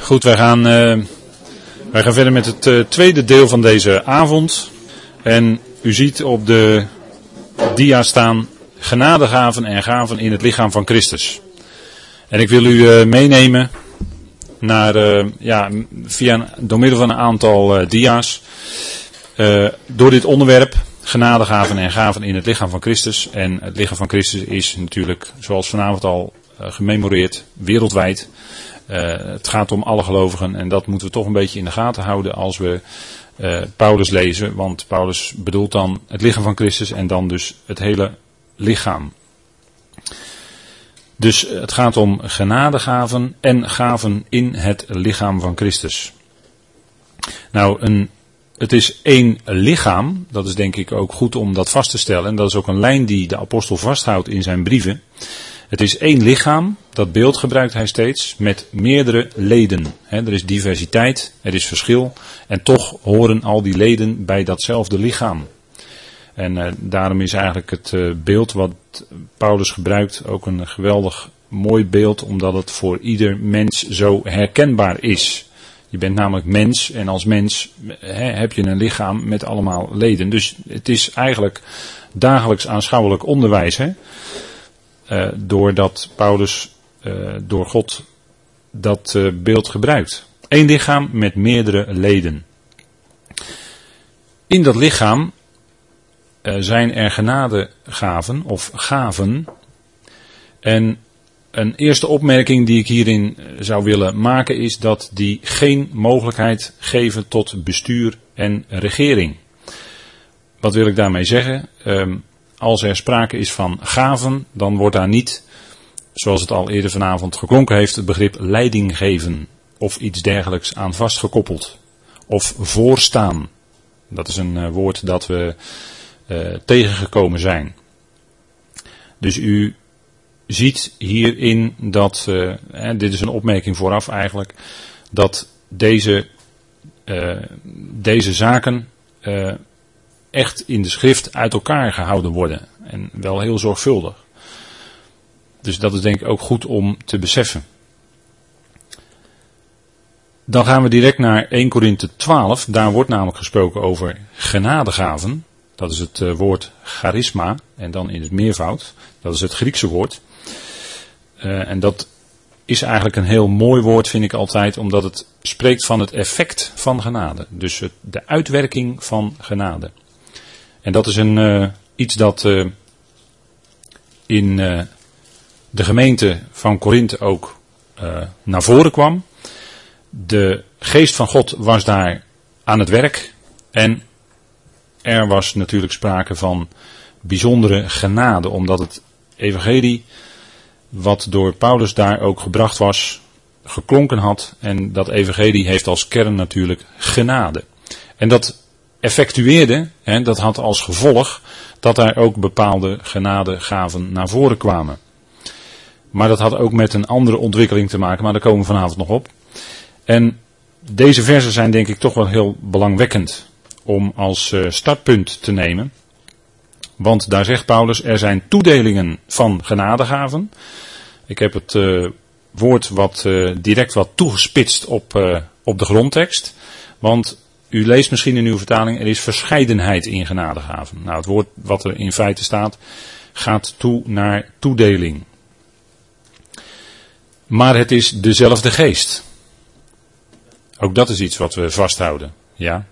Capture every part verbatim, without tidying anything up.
Goed, wij gaan, uh, wij gaan verder met het uh, tweede deel van deze avond. En u ziet op de dia staan genadegaven en gaven in het lichaam van Christus. En ik wil u uh, meenemen naar, uh, ja, via een, door middel van een aantal uh, dia's. Uh, door dit onderwerp, genadegaven en gaven in het lichaam van Christus. En het lichaam van Christus is natuurlijk, zoals vanavond al uh, gememoreerd, wereldwijd. Uh, het gaat om alle gelovigen en dat moeten we toch een beetje in de gaten houden als we uh, Paulus lezen. Want Paulus bedoelt dan het lichaam van Christus en dan dus het hele lichaam. Dus het gaat om genadegaven en gaven in het lichaam van Christus. Nou, een, het is één lichaam, dat is denk ik ook goed om dat vast te stellen. En dat is ook een lijn die de apostel vasthoudt in zijn brieven. Het is één lichaam, dat beeld gebruikt hij steeds, met meerdere leden. He, er is diversiteit, er is verschil en toch horen al die leden bij datzelfde lichaam. En uh, daarom is eigenlijk het uh, beeld wat Paulus gebruikt ook een geweldig mooi beeld, omdat het voor ieder mens zo herkenbaar is. Je bent namelijk mens en als mens he, heb je een lichaam met allemaal leden. Dus het is eigenlijk dagelijks aanschouwelijk onderwijs, hè? Uh, doordat Paulus uh, door God dat uh, beeld gebruikt. Eén lichaam met meerdere leden. In dat lichaam uh, zijn er genadegaven of gaven. En een eerste opmerking die ik hierin zou willen maken is dat die geen mogelijkheid geven tot bestuur en regering. Wat wil ik daarmee zeggen? Um, Als er sprake is van gaven, dan wordt daar niet, zoals het al eerder vanavond geklonken heeft, het begrip leiding geven of iets dergelijks aan vastgekoppeld. Of voorstaan. Dat is een uh, woord dat we uh, tegengekomen zijn. Dus u ziet hierin dat, uh, hè, dit is een opmerking vooraf eigenlijk, dat deze, uh, deze zaken uh, echt in de schrift uit elkaar gehouden worden. En wel heel zorgvuldig. Dus dat is denk ik ook goed om te beseffen. Dan gaan we direct naar Eerste Korinthe twaalf. Daar wordt namelijk gesproken over genadegaven. Dat is het uh, woord charisma. En dan in het meervoud. Dat is het Griekse woord. Uh, en dat is eigenlijk een heel mooi woord, vind ik altijd. Omdat het spreekt van het effect van genade. Dus het, de uitwerking van genade. En dat is een, uh, iets dat uh, in uh, de gemeente van Korinthe ook uh, naar voren kwam. De geest van God was daar aan het werk. En er was natuurlijk sprake van bijzondere genade. Omdat het evangelie wat door Paulus daar ook gebracht was, geklonken had. En dat evangelie heeft als kern natuurlijk genade. En dat effectueerde, hè, dat had als gevolg dat daar ook bepaalde genadegaven naar voren kwamen. Maar dat had ook met een andere ontwikkeling te maken, maar daar komen we vanavond nog op. En deze versen zijn denk ik toch wel heel belangwekkend om als uh, startpunt te nemen. Want daar zegt Paulus, er zijn toedelingen van genadegaven. Ik heb het uh, woord wat uh, direct wat toegespitst op, uh, op de grondtekst. Want u leest misschien in uw vertaling, er is verscheidenheid in genadegaven. Nou, het woord wat er in feite staat, gaat toe naar toedeling. Maar het is dezelfde geest. Ook dat is iets wat we vasthouden. Ja?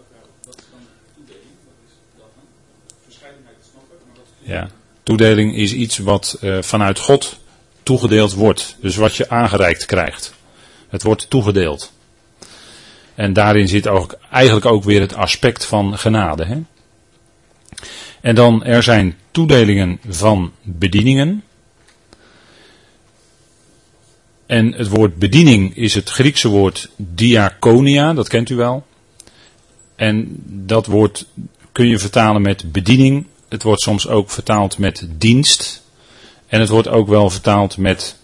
Ja. Toedeling is iets wat uh, vanuit God toegedeeld wordt. Dus wat je aangereikt krijgt. Het wordt toegedeeld. En daarin zit ook, eigenlijk ook weer het aspect van genade. Hè? En dan er zijn toedelingen van bedieningen. En het woord bediening is het Griekse woord diakonia, dat kent u wel. En dat woord kun je vertalen met bediening. Het wordt soms ook vertaald met dienst. En het wordt ook wel vertaald met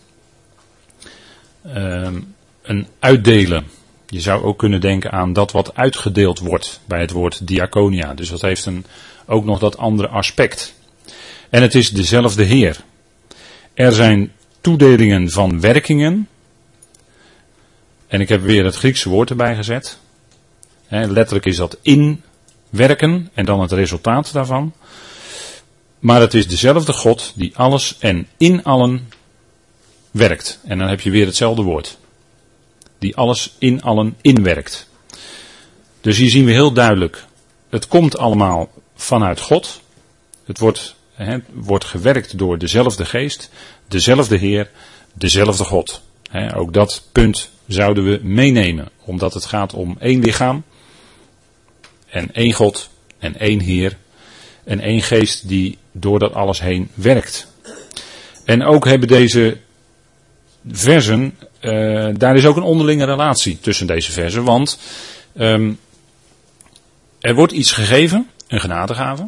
uh, een uitdelen. Je zou ook kunnen denken aan dat wat uitgedeeld wordt bij het woord diakonia. Dus dat heeft een, ook nog dat andere aspect. En het is dezelfde Heer. Er zijn toedelingen van werkingen. En ik heb weer het Griekse woord erbij gezet. He, letterlijk is dat inwerken en dan het resultaat daarvan. Maar het is dezelfde God die alles en in allen werkt. En dan heb je weer hetzelfde woord. Die alles in allen inwerkt. Dus hier zien we heel duidelijk. Het komt allemaal vanuit God. Het wordt, het wordt gewerkt door dezelfde geest. Dezelfde Heer. Dezelfde God. He, ook dat punt zouden we meenemen. Omdat het gaat om één lichaam. En één God. En één Heer. En één geest die door dat alles heen werkt. En ook hebben deze versen, uh, daar is ook een onderlinge relatie tussen deze versen. Want um, er wordt iets gegeven, een genadegave.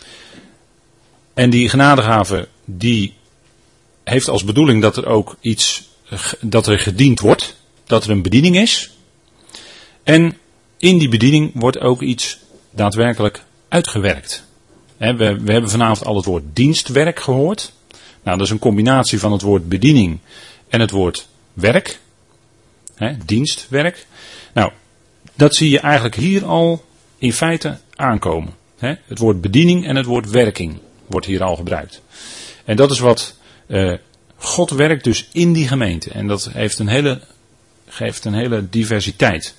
En die genadegave die heeft als bedoeling dat er ook iets, dat er gediend wordt. Dat er een bediening is. En in die bediening wordt ook iets daadwerkelijk uitgewerkt. He, we, we hebben vanavond al het woord dienstwerk gehoord. Nou, dat is een combinatie van het woord bediening en het woord werk. He, dienstwerk. Nou, dat zie je eigenlijk hier al in feite aankomen. He, het woord bediening en het woord werking wordt hier al gebruikt. En dat is wat uh, God werkt dus in die gemeente. En dat heeft een hele, geeft een hele diversiteit.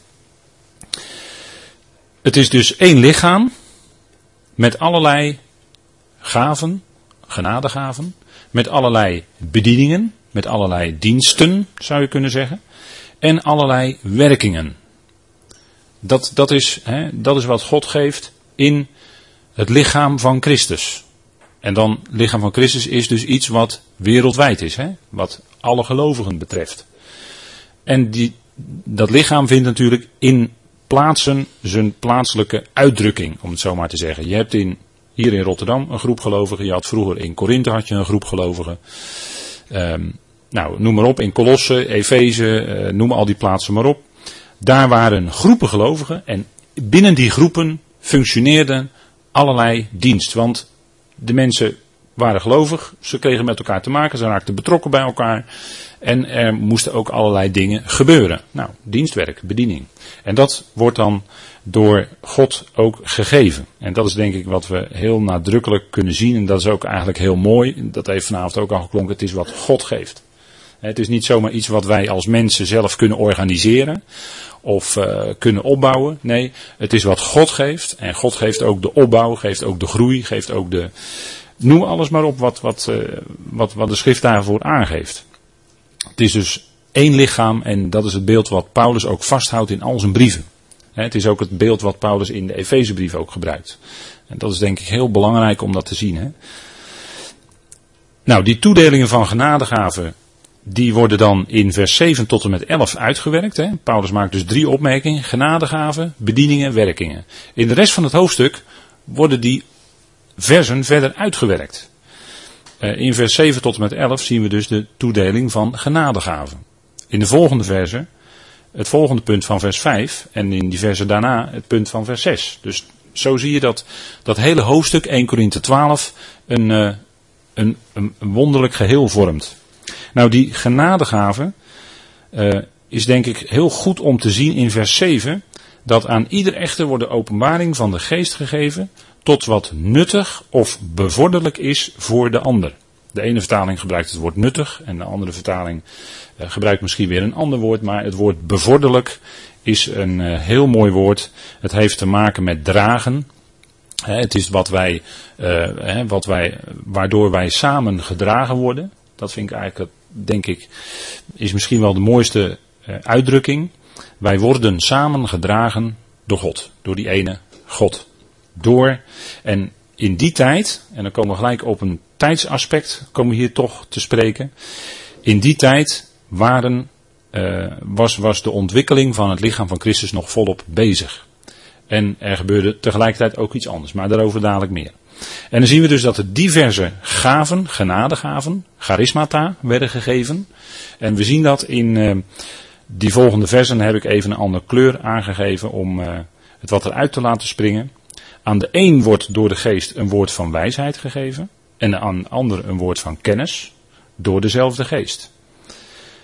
Het is dus één lichaam met allerlei gaven, genadegaven, met allerlei bedieningen, met allerlei diensten zou je kunnen zeggen, en allerlei werkingen. Dat, dat, is, hè, dat is wat God geeft in het lichaam van Christus. En dan, lichaam van Christus is dus iets wat wereldwijd is, hè, wat alle gelovigen betreft. En die, dat lichaam vindt natuurlijk in plaatsen zijn plaatselijke uitdrukking, om het zo maar te zeggen. Je hebt in, hier in Rotterdam een groep gelovigen, je had vroeger in Korinthe had je een groep gelovigen. Um, nou, noem maar op, in Colosse, Efeze, uh, noem al die plaatsen maar op. Daar waren groepen gelovigen en binnen die groepen functioneerden allerlei dienst. Want de mensen waren gelovig, ze kregen met elkaar te maken, ze raakten betrokken bij elkaar. En er moesten ook allerlei dingen gebeuren. Nou, dienstwerk, bediening. En dat wordt dan door God ook gegeven. En dat is denk ik wat we heel nadrukkelijk kunnen zien. En dat is ook eigenlijk heel mooi. Dat heeft vanavond ook al geklonken. Het is wat God geeft. Het is niet zomaar iets wat wij als mensen zelf kunnen organiseren. Of uh, kunnen opbouwen. Nee, het is wat God geeft. En God geeft ook de opbouw, geeft ook de groei, geeft ook de... Noem alles maar op wat, wat, uh, wat, wat de schrift daarvoor aangeeft. Het is dus één lichaam en dat is het beeld wat Paulus ook vasthoudt in al zijn brieven. Het is ook het beeld wat Paulus in de Efezebrief ook gebruikt. En dat is denk ik heel belangrijk om dat te zien. Hè? Nou, die toedelingen van genadegaven, die worden dan in vers zeven tot en met elf uitgewerkt. Hè? Paulus maakt dus drie opmerkingen. Genadegaven, bedieningen, werkingen. In de rest van het hoofdstuk worden die versen verder uitgewerkt. In vers zeven tot en met elf zien we dus de toedeling van genadegaven. In de volgende versen, het volgende punt van vers vijf en in die versen daarna het punt van vers zes. Dus zo zie je dat dat hele hoofdstuk één Korinthe twaalf een, een, een, een wonderlijk geheel vormt. Nou, die genadegaven uh, is denk ik heel goed om te zien in vers zeven, dat aan ieder echter wordt de openbaring van de geest gegeven tot wat nuttig of bevorderlijk is voor de ander. De ene vertaling gebruikt het woord nuttig en de andere vertaling uh, gebruikt misschien weer een ander woord, maar het woord bevorderlijk is een uh, heel mooi woord. Het heeft te maken met dragen. Hè, het is wat wij, uh, hè, wat wij, waardoor wij samen gedragen worden. Dat vind ik eigenlijk, denk ik, is misschien wel de mooiste uh, uitdrukking. Wij worden samen gedragen door God, door die ene God. Door, en in die tijd, en dan komen we gelijk op een tijdsaspect, komen we hier toch te spreken. In die tijd waren, uh, was, was de ontwikkeling van het lichaam van Christus nog volop bezig. En er gebeurde tegelijkertijd ook iets anders, maar daarover dadelijk meer. En dan zien we dus dat er diverse gaven, genadegaven, charismata werden gegeven. En we zien dat in uh, die volgende versen, heb ik even een andere kleur aangegeven om uh, het wat eruit te laten springen. Aan de een wordt door de geest een woord van wijsheid gegeven. En aan de ander een woord van kennis. Door dezelfde geest.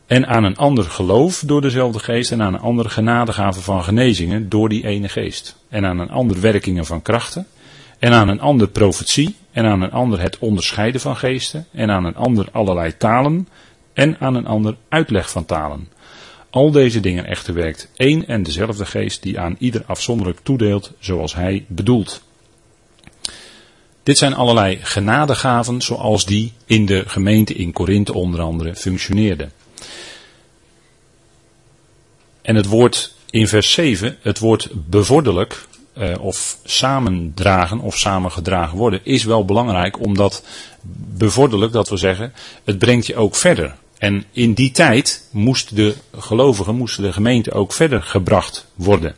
En aan een ander geloof door dezelfde geest. En aan een andere genadegave van genezingen door die ene geest. En aan een ander werkingen van krachten. En aan een ander profetie. En aan een ander het onderscheiden van geesten. En aan een ander allerlei talen. En aan een ander uitleg van talen. Al deze dingen echter werkt één en dezelfde geest die aan ieder afzonderlijk toedeelt zoals hij bedoelt. Dit zijn allerlei genadegaven zoals die in de gemeente in Korinthe onder andere functioneerden. En het woord in vers zeven, het woord bevorderlijk eh, of samendragen of samengedragen worden is wel belangrijk omdat bevorderlijk, dat wil zeggen, het brengt je ook verder. En in die tijd moesten de gelovigen, moesten de gemeente ook verder gebracht worden.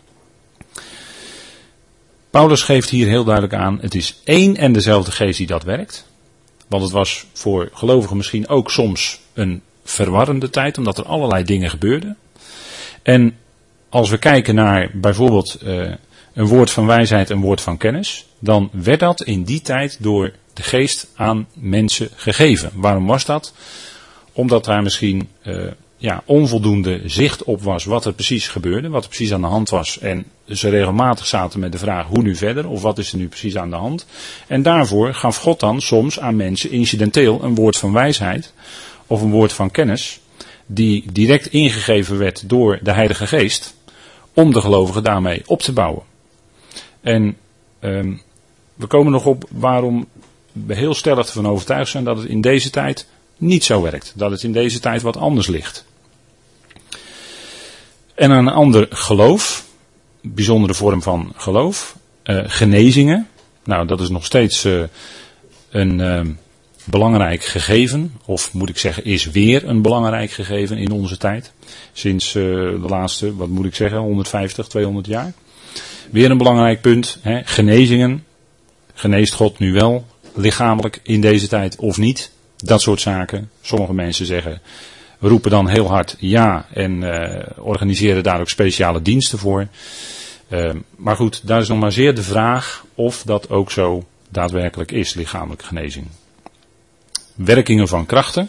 Paulus geeft hier heel duidelijk aan, het is één en dezelfde geest die dat werkt. Want het was voor gelovigen misschien ook soms een verwarrende tijd, omdat er allerlei dingen gebeurden. En als we kijken naar bijvoorbeeld uh, een woord van wijsheid, een woord van kennis, dan werd dat in die tijd door de geest aan mensen gegeven. Waarom was dat? Omdat daar misschien uh, ja, onvoldoende zicht op was wat er precies gebeurde, wat er precies aan de hand was. En ze regelmatig zaten met de vraag hoe nu verder, of wat is er nu precies aan de hand. En daarvoor gaf God dan soms aan mensen incidenteel een woord van wijsheid of een woord van kennis, die direct ingegeven werd door de Heilige Geest, om de gelovigen daarmee op te bouwen. En um, we komen nog op waarom we heel stellig ervan overtuigd zijn dat het in deze tijd niet zo werkt. Dat het in deze tijd wat anders ligt. En aan een ander geloof, bijzondere vorm van geloof, uh, genezingen. Nou, dat is nog steeds uh, een uh, belangrijk gegeven, of moet ik zeggen, is weer een belangrijk gegeven in onze tijd. Sinds uh, de laatste, wat moet ik zeggen, honderdvijftig, tweehonderd jaar. Weer een belangrijk punt, hè, genezingen. Geneest God nu wel lichamelijk in deze tijd of niet? Dat soort zaken. Sommige mensen zeggen, we roepen dan heel hard ja en uh, organiseren daar ook speciale diensten voor. Uh, maar goed, daar is nog maar zeer de vraag of dat ook zo daadwerkelijk is, lichamelijke genezing. Werkingen van krachten.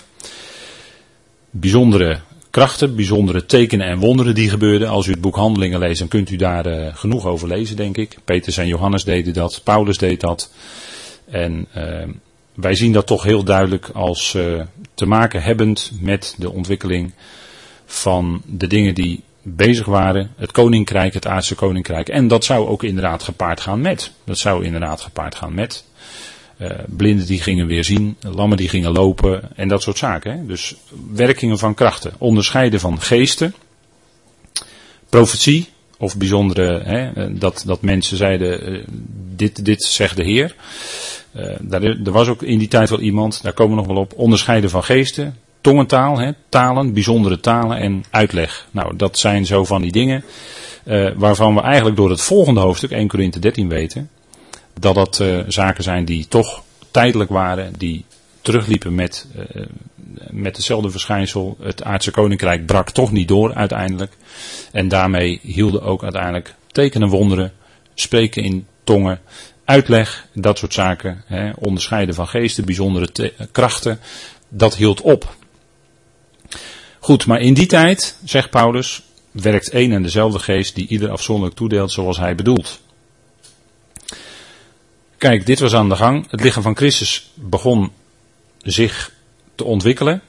Bijzondere krachten, bijzondere tekenen en wonderen die gebeurden. Als u het boek Handelingen leest, dan kunt u daar uh, genoeg over lezen, denk ik. Petrus en Johannes deden dat, Paulus deed dat. En uh, wij zien dat toch heel duidelijk als uh, te maken hebbend met de ontwikkeling van de dingen die bezig waren. Het koninkrijk, het aardse koninkrijk. En dat zou ook inderdaad gepaard gaan met. Dat zou inderdaad gepaard gaan met. Uh, blinden die gingen weer zien, lammen die gingen lopen en dat soort zaken. Hè? Dus werkingen van krachten, onderscheiden van geesten, profetie of bijzondere, hè, dat, dat mensen zeiden, uh, dit, dit zegt de Heer. Uh, daar, er was ook in die tijd wel iemand, daar komen we nog wel op, onderscheiden van geesten, tongentaal, hè, talen, bijzondere talen en uitleg. Nou, dat zijn zo van die dingen uh, waarvan we eigenlijk door het volgende hoofdstuk, Eerste Korinthe dertien, weten dat dat uh, zaken zijn die toch tijdelijk waren, die terugliepen met, uh, met hetzelfde verschijnsel. Het aardse koninkrijk brak toch niet door uiteindelijk. En daarmee hielden ook uiteindelijk tekenen, wonderen, spreken in tongen, uitleg, dat soort zaken, hè, onderscheiden van geesten, bijzondere te- krachten, dat hield op. Goed, maar in die tijd, zegt Paulus, werkt één en dezelfde geest die ieder afzonderlijk toedeelt zoals hij bedoelt. Kijk, dit was aan de gang. Het lichaam van Christus begon zich te ontwikkelen.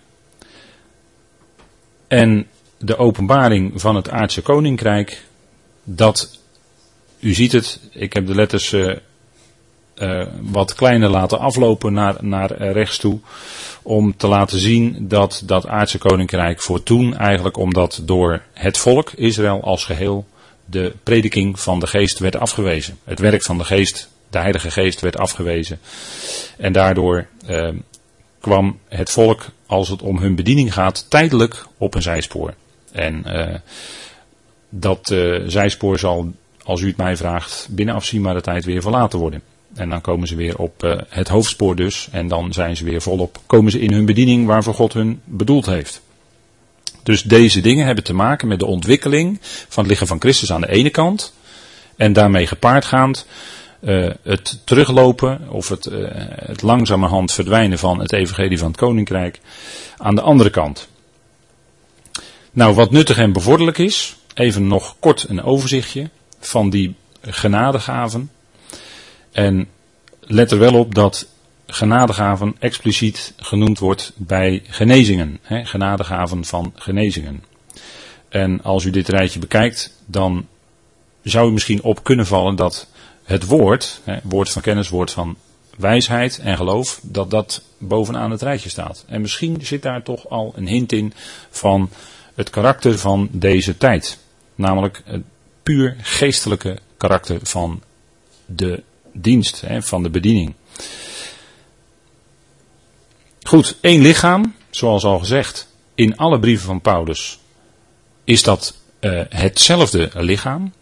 En de openbaring van het aardse koninkrijk, dat, u ziet het, ik heb de letters uh, uh, wat kleiner laten aflopen naar, naar rechts toe, om te laten zien dat dat aardse koninkrijk voor toen eigenlijk, omdat door het volk, Israël als geheel, de prediking van de geest werd afgewezen. Het werk van de geest, de Heilige Geest werd afgewezen. En daardoor uh, kwam het volk, als het om hun bediening gaat, tijdelijk op een zijspoor. En uh, dat uh, zijspoor zal, als u het mij vraagt, binnen afzienbare tijd weer verlaten worden. En dan komen ze weer op uh, het hoofdspoor dus. En dan zijn ze weer volop, komen ze in hun bediening waarvoor God hun bedoeld heeft. Dus deze dingen hebben te maken met de ontwikkeling van het lichaam van Christus aan de ene kant. En daarmee gepaardgaand uh, het teruglopen of het, uh, het langzamerhand verdwijnen van het evangelie van het koninkrijk aan de andere kant. Nou, wat nuttig en bevorderlijk is, even nog kort een overzichtje van die genadegaven. En let er wel op dat genadegaven expliciet genoemd wordt bij genezingen. Hè, genadegaven van genezingen. En als u dit rijtje bekijkt, dan zou u misschien op kunnen vallen dat het woord, hè, woord van kennis, woord van wijsheid en geloof, dat dat bovenaan het rijtje staat. En misschien zit daar toch al een hint in van het karakter van deze tijd. Namelijk het puur geestelijke karakter van de dienst, hè, van de bediening. Goed, één lichaam, zoals al gezegd, in alle brieven van Paulus is dat uh, hetzelfde lichaam.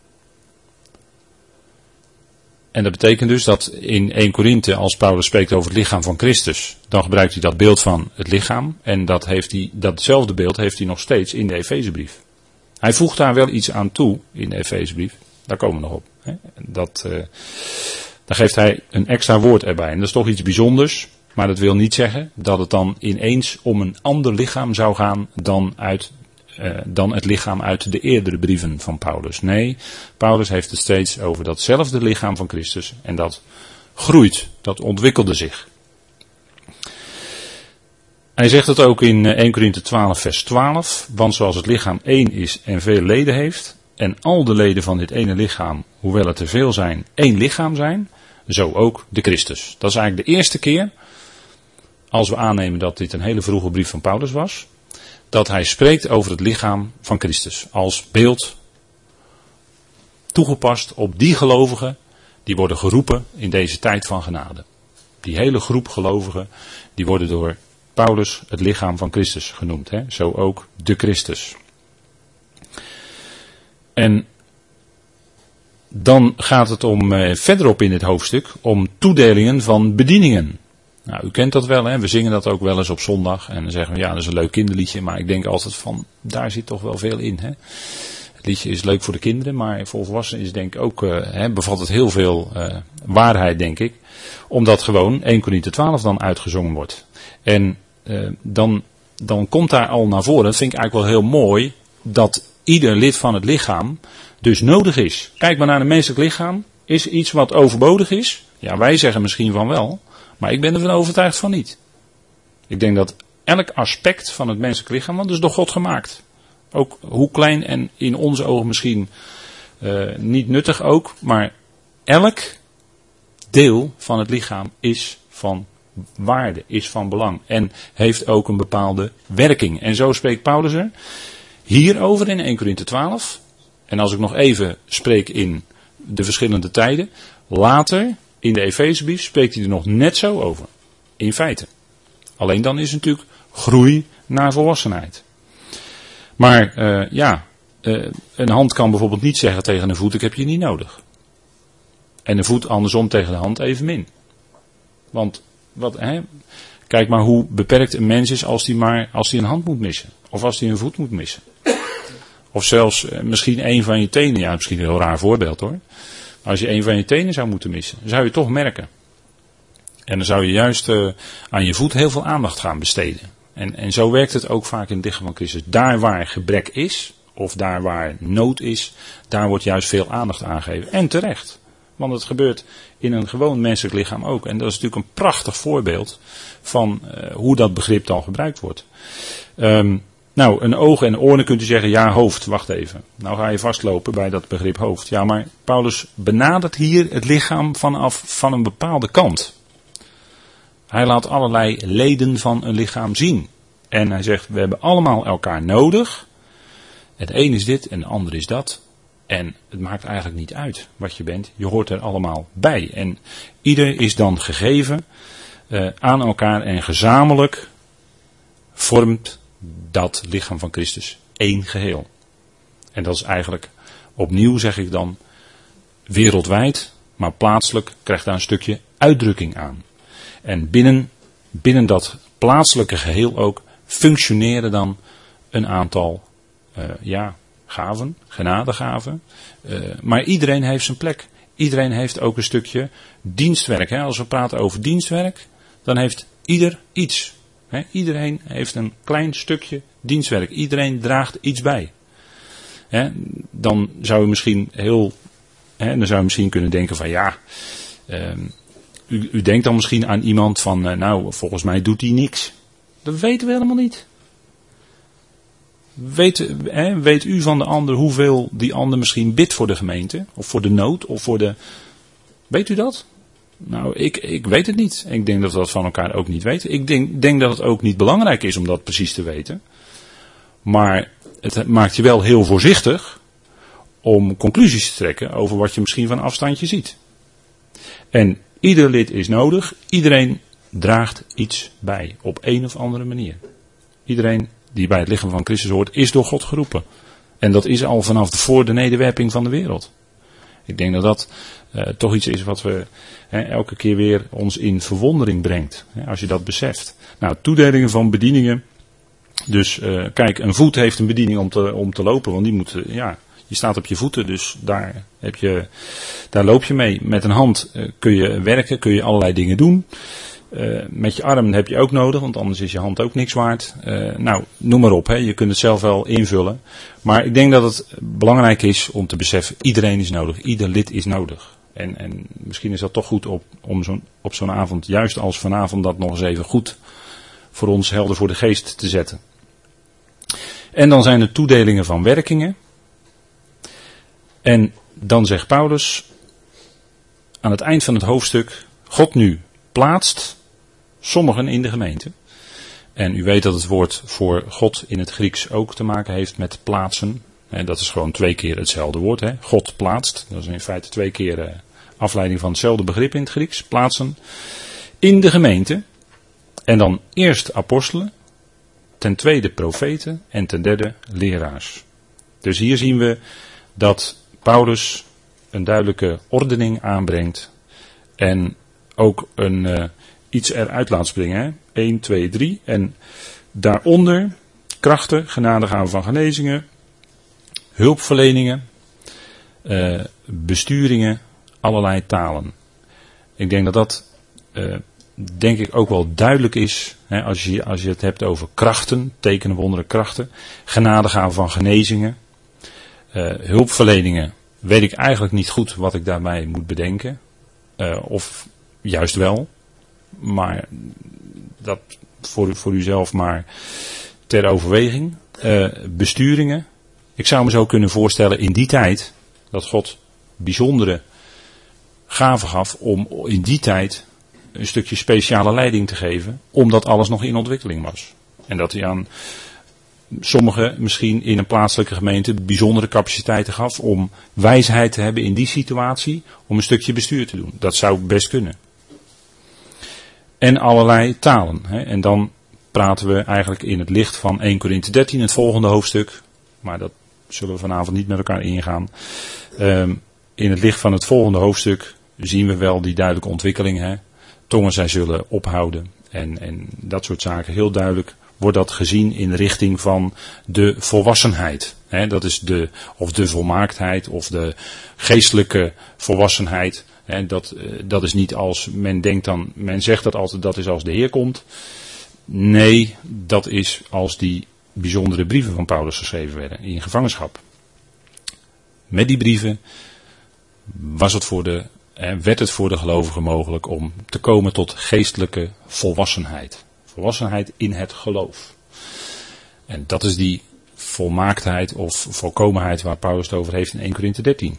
En dat betekent dus dat in Eerste Korinthe, als Paulus spreekt over het lichaam van Christus, dan gebruikt hij dat beeld van het lichaam. En dat heeft hij, datzelfde beeld heeft hij nog steeds in de Efezebrief. Hij voegt daar wel iets aan toe in de Efezebrief. Daar komen we nog op. Hè. Dat, uh, dan geeft hij een extra woord erbij. En dat is toch iets bijzonders. Maar dat wil niet zeggen dat het dan ineens om een ander lichaam zou gaan dan, uit, uh, dan het lichaam uit de eerdere brieven van Paulus. Nee, Paulus heeft het steeds over datzelfde lichaam van Christus. En dat groeit, dat ontwikkelde zich. Hij zegt het ook in Eerste Korinthe twaalf vers twaalf. Want zoals het lichaam één is en veel leden heeft, en al de leden van dit ene lichaam, hoewel het er veel zijn, één lichaam zijn, zo ook de Christus. Dat is eigenlijk de eerste keer, als we aannemen dat dit een hele vroege brief van Paulus was, dat hij spreekt over het lichaam van Christus. Als beeld toegepast op die gelovigen die worden geroepen in deze tijd van genade. Die hele groep gelovigen die worden door Paulus het lichaam van Christus genoemd. Hè? Zo ook de Christus. En dan gaat het om, eh, verderop in dit hoofdstuk, om toedelingen van bedieningen. Nou, u kent dat wel, hè? We zingen dat ook wel eens op zondag. En dan zeggen we, ja, dat is een leuk kinderliedje. Maar ik denk altijd van, daar zit toch wel veel in. Hè? Het liedje is leuk voor de kinderen, maar voor volwassenen is denk ik ook, uh, hè, bevat het heel veel uh, waarheid, denk ik. Omdat gewoon Eerste Korinthe twaalf dan uitgezongen wordt. En uh, dan, dan komt daar al naar voren, dat vind ik eigenlijk wel heel mooi, dat ieder lid van het lichaam dus nodig is. Kijk maar naar het menselijk lichaam. Is iets wat overbodig is? Ja, wij zeggen misschien van wel. Maar ik ben ervan overtuigd van niet. Ik denk dat elk aspect van het menselijk lichaam, want het is door God gemaakt. Ook hoe klein en in onze ogen misschien uh, niet nuttig ook. Maar elk deel van het lichaam is van waarde, is van belang. En heeft ook een bepaalde werking. En zo spreekt Paulus er hierover in Eerste Korinthe twaalf. En als ik nog even spreek in de verschillende tijden. Later in de Efezebrief spreekt hij er nog net zo over. In feite. Alleen dan is het natuurlijk groei naar volwassenheid. Maar uh, ja, uh, een hand kan bijvoorbeeld niet zeggen tegen een voet, ik heb je niet nodig. En een voet andersom tegen de hand evenmin. Want wat, hè, kijk maar hoe beperkt een mens is als hij maar als hij een hand moet missen. Of als hij een voet moet missen. Of zelfs uh, misschien een van je tenen. Ja, misschien een heel raar voorbeeld hoor. Als je een van je tenen zou moeten missen, dan zou je het toch merken. En dan zou je juist uh, aan je voet heel veel aandacht gaan besteden. En, en zo werkt het ook vaak in het lichaam van Christus. Daar waar gebrek is, of daar waar nood is, daar wordt juist veel aandacht aan gegeven. En terecht. Want het gebeurt in een gewoon menselijk lichaam ook. En dat is natuurlijk een prachtig voorbeeld van uh, hoe dat begrip dan gebruikt wordt. Um, nou, een oog en oren kunt u zeggen, ja, hoofd, wacht even. Nou ga je vastlopen bij dat begrip hoofd. Ja, maar Paulus benadert hier het lichaam vanaf van een bepaalde kant. Hij laat allerlei leden van een lichaam zien. En hij zegt, we hebben allemaal elkaar nodig. Het een is dit en de ander is dat. En het maakt eigenlijk niet uit wat je bent. Je hoort er allemaal bij. En ieder is dan gegeven uh, aan elkaar en gezamenlijk vormt dat lichaam van Christus één geheel. En dat is eigenlijk, opnieuw zeg ik dan, wereldwijd, maar plaatselijk krijgt daar een stukje uitdrukking aan. En binnen, binnen dat plaatselijke geheel ook functioneren dan een aantal uh, ja, gaven, genadegaven. Uh, maar iedereen heeft zijn plek. Iedereen heeft ook een stukje dienstwerk. Hè? Als we praten over dienstwerk, dan heeft ieder iets. He, iedereen heeft een klein stukje dienstwerk. Iedereen draagt iets bij. He, dan zou je misschien heel, he, dan zou je misschien kunnen denken van ja, um, u, u denkt dan misschien aan iemand van uh, nou volgens mij doet hij niks. Dat weten we helemaal niet. Weet, he, weet u van de ander hoeveel die ander misschien bidt voor de gemeente? Of voor de nood? Of voor de... Weet u dat? Nou, ik, ik weet het niet. Ik denk dat we dat van elkaar ook niet weten. Ik denk, denk dat het ook niet belangrijk is om dat precies te weten. Maar het maakt je wel heel voorzichtig om conclusies te trekken over wat je misschien van afstandje ziet. En ieder lid is nodig. Iedereen draagt iets bij op een of andere manier. Iedereen die bij het lichaam van Christus hoort is door God geroepen. En dat is al vanaf voor de nederwerping van de wereld. Ik denk dat dat uh, toch iets is wat we hè, elke keer weer ons in verwondering brengt. Hè, als je dat beseft. Nou, toedelingen van bedieningen. Dus uh, kijk, een voet heeft een bediening om te, om te lopen. Want die moet, uh, ja, je staat op je voeten. Dus daar, heb je, daar loop je mee. Met een hand uh, kun je werken, kun je allerlei dingen doen. Uh, met je arm heb je ook nodig, want anders is je hand ook niks waard. Uh, nou, noem maar op, hè. Je kunt het zelf wel invullen. Maar ik denk dat het belangrijk is om te beseffen, iedereen is nodig, ieder lid is nodig. En, en misschien is dat toch goed op, om zo'n, op zo'n avond, juist als vanavond, dat nog eens even goed voor ons helder voor de geest te zetten. En dan zijn er toedelingen van werkingen. En dan zegt Paulus aan het eind van het hoofdstuk, God nu plaatst sommigen in de gemeente. En u weet dat het woord voor God in het Grieks ook te maken heeft met plaatsen. En dat is gewoon twee keer hetzelfde woord. Hè? God plaatst. Dat is in feite twee keer afleiding van hetzelfde begrip in het Grieks. Plaatsen. In de gemeente. En dan eerst apostelen. Ten tweede profeten. En ten derde leraars. Dus hier zien we dat Paulus een duidelijke ordening aanbrengt. En ook een, uh, iets eruit laat springen. Hè? één, twee, drie. En daaronder krachten, genadegaven van genezingen, hulpverleningen, uh, besturingen, allerlei talen. Ik denk dat dat, uh, denk ik, ook wel duidelijk is. Hè, als, je, als je het hebt over krachten, tekenen, wonderen, krachten. Genadegaven van genezingen. Uh, hulpverleningen, weet ik eigenlijk niet goed wat ik daarbij moet bedenken. Uh, of juist wel. Maar dat voor, voor uzelf maar ter overweging. Uh, besturingen. Ik zou me zo kunnen voorstellen in die tijd dat God bijzondere gaven gaf om in die tijd een stukje speciale leiding te geven, omdat alles nog in ontwikkeling was. En dat hij aan sommigen misschien in een plaatselijke gemeente bijzondere capaciteiten gaf om wijsheid te hebben in die situatie, om een stukje bestuur te doen. Dat zou best kunnen. En allerlei talen. Hè. En dan praten we eigenlijk in het licht van Eerste Korinthe dertien, het volgende hoofdstuk. Maar dat zullen we vanavond niet met elkaar ingaan. Um, in het licht van het volgende hoofdstuk zien we wel die duidelijke ontwikkeling. Hè. Tongen zij zullen ophouden. En, en dat soort zaken. Heel duidelijk wordt dat gezien in de richting van de volwassenheid. Hè. Dat is de, of de volmaaktheid of de geestelijke volwassenheid. Hè. Dat, dat is niet als men denkt dan, men zegt dat altijd, dat is als de Heer komt. Nee, dat is als die bijzondere brieven van Paulus geschreven werden in gevangenschap. Met die brieven was het voor de, werd het voor de gelovigen mogelijk om te komen tot geestelijke volwassenheid. Volwassenheid in het geloof. En dat is die volmaaktheid of volkomenheid waar Paulus het over heeft in Eerste Korinthe dertien.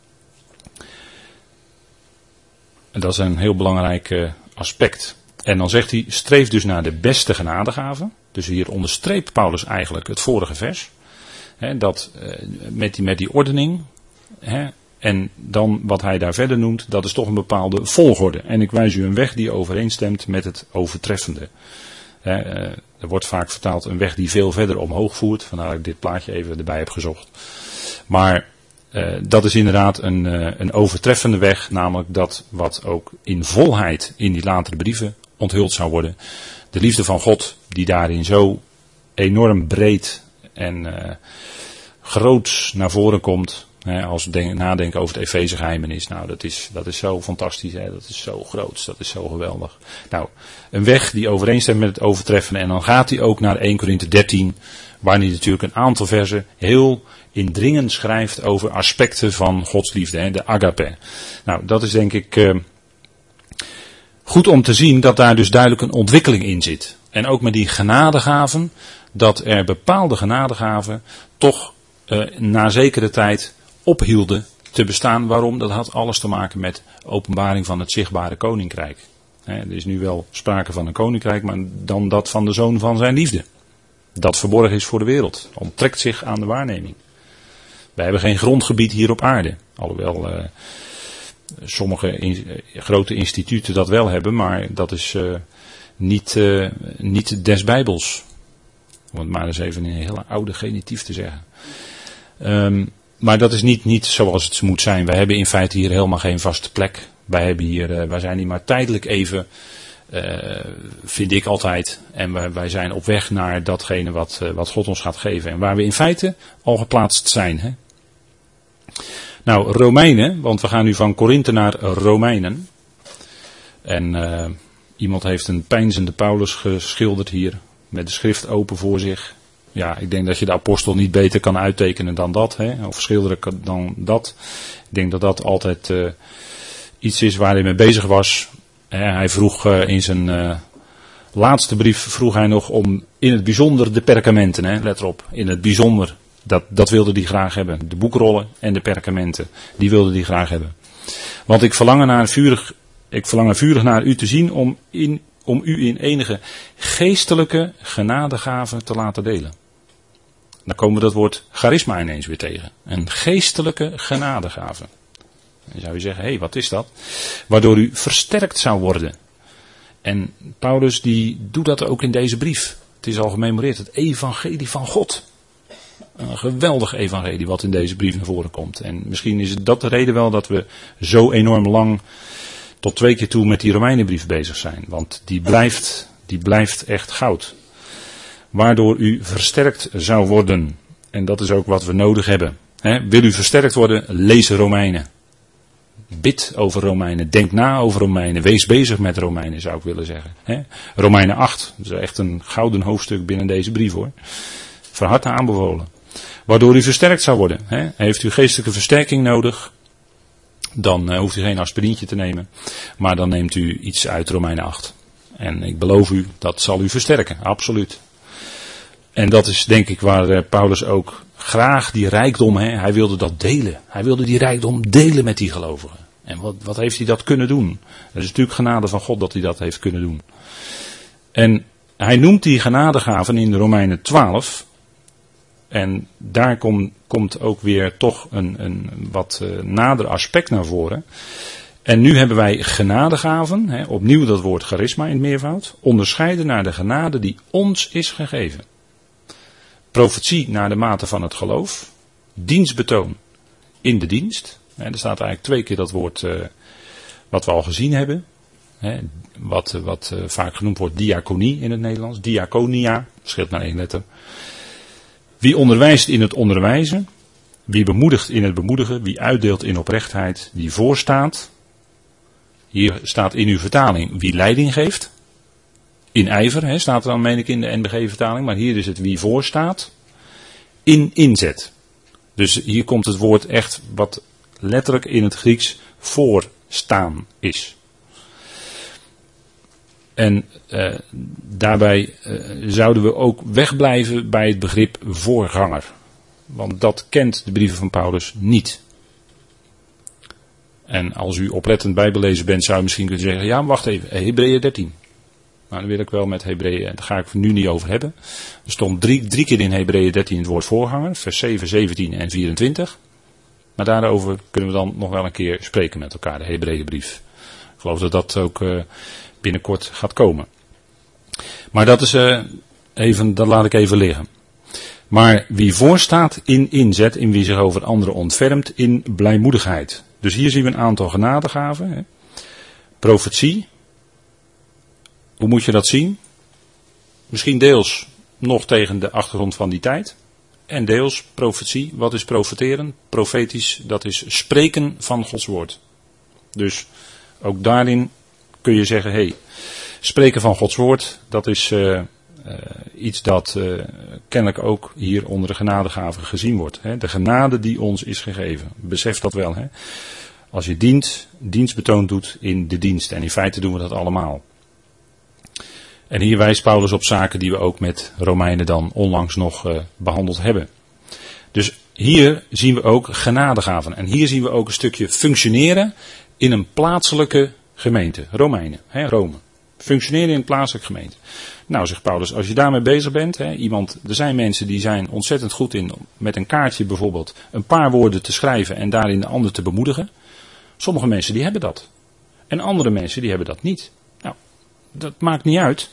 En dat is een heel belangrijk aspect. En dan zegt hij, streef dus naar de beste genadegaven. Dus hier onderstreept Paulus eigenlijk het vorige vers. Hè, dat met die, met die ordening. Hè, en dan wat hij daar verder noemt, dat is toch een bepaalde volgorde. En ik wijs u een weg die overeenstemt met het overtreffende. Hè, er wordt vaak vertaald een weg die veel verder omhoog voert. Vandaar dat ik dit plaatje even erbij heb gezocht. Maar uh, dat is inderdaad een, uh, een overtreffende weg. Namelijk dat wat ook in volheid in die latere brieven onthuld zou worden. De liefde van God die daarin zo enorm breed en uh, groots naar voren komt. He, als we denk, nadenken over het Efezegeheimenis, nou dat is, dat is zo fantastisch, he, dat is zo groot, dat is zo geweldig. Nou, een weg die overeenstemt met het overtreffende en dan gaat hij ook naar Eerste Korinthe dertien, waar hij natuurlijk een aantal versen heel indringend schrijft over aspecten van Gods liefde, he, de agape. Nou, dat is denk ik uh, goed om te zien dat daar dus duidelijk een ontwikkeling in zit. En ook met die genadegaven, dat er bepaalde genadegaven toch uh, na zekere tijd ophielden te bestaan. Waarom? Dat had alles te maken met openbaring van het zichtbare koninkrijk. He, er is nu wel sprake van een koninkrijk, maar dan dat van de zoon van zijn liefde. Dat verborgen is voor de wereld. Onttrekt zich aan de waarneming. Wij hebben geen grondgebied hier op aarde. Alhoewel uh, sommige in, uh, grote instituten dat wel hebben, maar dat is uh, niet, uh, niet des Bijbels. Om het maar eens even in een hele oude genitief te zeggen. Um, maar dat is niet, niet zoals het moet zijn. Wij hebben in feite hier helemaal geen vaste plek. Wij, hebben hier, uh, wij zijn hier maar tijdelijk even, uh, vind ik altijd. En wij, wij zijn op weg naar datgene wat, uh, wat God ons gaat geven. En waar we in feite al geplaatst zijn. Hè? Nou, Romeinen, want we gaan nu van Korinthe naar Romeinen. En uh, iemand heeft een peinzende Paulus geschilderd hier. Met de schrift open voor zich. Ja, ik denk dat je de apostel niet beter kan uittekenen dan dat. Hè? Of schilderen dan dat. Ik denk dat dat altijd uh, iets is waar hij mee bezig was. Hè, hij vroeg uh, in zijn uh, laatste brief vroeg hij nog om in het bijzonder de perkamenten. Hè? Let erop, in het bijzonder. Dat, dat wilde hij graag hebben. De boekrollen en de perkamenten. Die wilde hij graag hebben. Want ik verlang, naar vurig, ik verlang er vurig naar u te zien om, in, om u in enige geestelijke genadegaven te laten delen. Dan komen we dat woord charisma ineens weer tegen. Een geestelijke genadegave. Dan zou je zeggen, hé, hey, wat is dat? Waardoor u versterkt zou worden. En Paulus die doet dat ook in deze brief. Het is al gememoreerd, het evangelie van God. Een geweldig evangelie wat in deze brief naar voren komt. En misschien is het dat de reden wel dat we zo enorm lang tot twee keer toe met die Romeinenbrief bezig zijn. Want die blijft, die blijft echt goud. Waardoor u versterkt zou worden. En dat is ook wat we nodig hebben. He, wil u versterkt worden? Lees Romeinen. Bid over Romeinen. Denk na over Romeinen. Wees bezig met Romeinen, zou ik willen zeggen. He, Romeinen acht. Dat is echt een gouden hoofdstuk binnen deze brief, hoor. Van harte aanbevolen. Waardoor u versterkt zou worden. He, heeft u geestelijke versterking nodig? Dan uh, hoeft u geen aspirintje te nemen. Maar dan neemt u iets uit Romeinen acht. En ik beloof u, dat zal u versterken. Absoluut. En dat is denk ik waar uh, Paulus ook graag die rijkdom, hè, hij wilde dat delen. Hij wilde die rijkdom delen met die gelovigen. En wat, wat heeft hij dat kunnen doen? Het is natuurlijk genade van God dat hij dat heeft kunnen doen. En hij noemt die genadegaven in de Romeinen twaalf. En daar kom, komt ook weer toch een, een wat uh, nader aspect naar voren. En nu hebben wij genadegaven, hè, opnieuw dat woord charisma in het meervoud, onderscheiden naar de genade die ons is gegeven. Profetie naar de mate van het geloof, dienstbetoon in de dienst. Hè, er staat eigenlijk twee keer dat woord uh, wat we al gezien hebben. Hè, wat wat uh, vaak genoemd wordt diaconie in het Nederlands. Diaconia, scheelt maar één letter. Wie onderwijst in het onderwijzen, wie bemoedigt in het bemoedigen, wie uitdeelt in oprechtheid, wie voorstaat. Hier staat in uw vertaling wie leiding geeft. In ijver, hè, staat er dan meen ik in de N B G-vertaling, maar hier is het wie voorstaat. In inzet. Dus hier komt het woord echt wat letterlijk in het Grieks voorstaan is. En uh, daarbij uh, zouden we ook wegblijven bij het begrip voorganger. Want dat kent de brieven van Paulus niet. En als u oplettend bijbelezen bent, zou u misschien kunnen zeggen, ja, wacht even, Hebreeën dertien. Maar dan wil ik wel met Hebreeën, daar ga ik het nu niet over hebben. Er stond drie, drie keer in Hebreeën dertien het woord voorganger, vers zeven, zeventien en vierentwintig. Maar daarover kunnen we dan nog wel een keer spreken met elkaar, de Hebreeënbrief. Ik geloof dat dat ook uh, binnenkort gaat komen. Maar dat is uh, even, dat laat ik even liggen. Maar wie voorstaat in inzet, in wie zich over anderen ontfermt, in blijmoedigheid. Dus hier zien we een aantal genadegaven. Hè. Profetie. Hoe moet je dat zien? Misschien deels nog tegen de achtergrond van die tijd. en deels profetie. Wat is profeteren? Profetisch, dat is spreken van Gods woord. Dus ook daarin kun je zeggen, hé, hey, spreken van Gods woord, dat is uh, uh, iets dat uh, kennelijk ook hier onder de genadegave gezien wordt. Hè? De genade die ons is gegeven. Besef dat wel. Hè? Als je dient, dienstbetoond doet in de dienst. En in feite doen we dat allemaal. En hier wijst Paulus op zaken die we ook met Romeinen dan onlangs nog uh, behandeld hebben. Dus hier zien we ook genadegaven. En hier zien we ook een stukje functioneren in een plaatselijke gemeente. Romeinen, hè, Rome. Functioneren in een plaatselijke gemeente. Nou, zegt Paulus, als je daarmee bezig bent, hè, iemand, er zijn mensen die zijn ontzettend goed in met een kaartje bijvoorbeeld een paar woorden te schrijven en daarin de ander te bemoedigen. Sommige mensen die hebben dat. En andere mensen die hebben dat niet. Nou, dat maakt niet uit.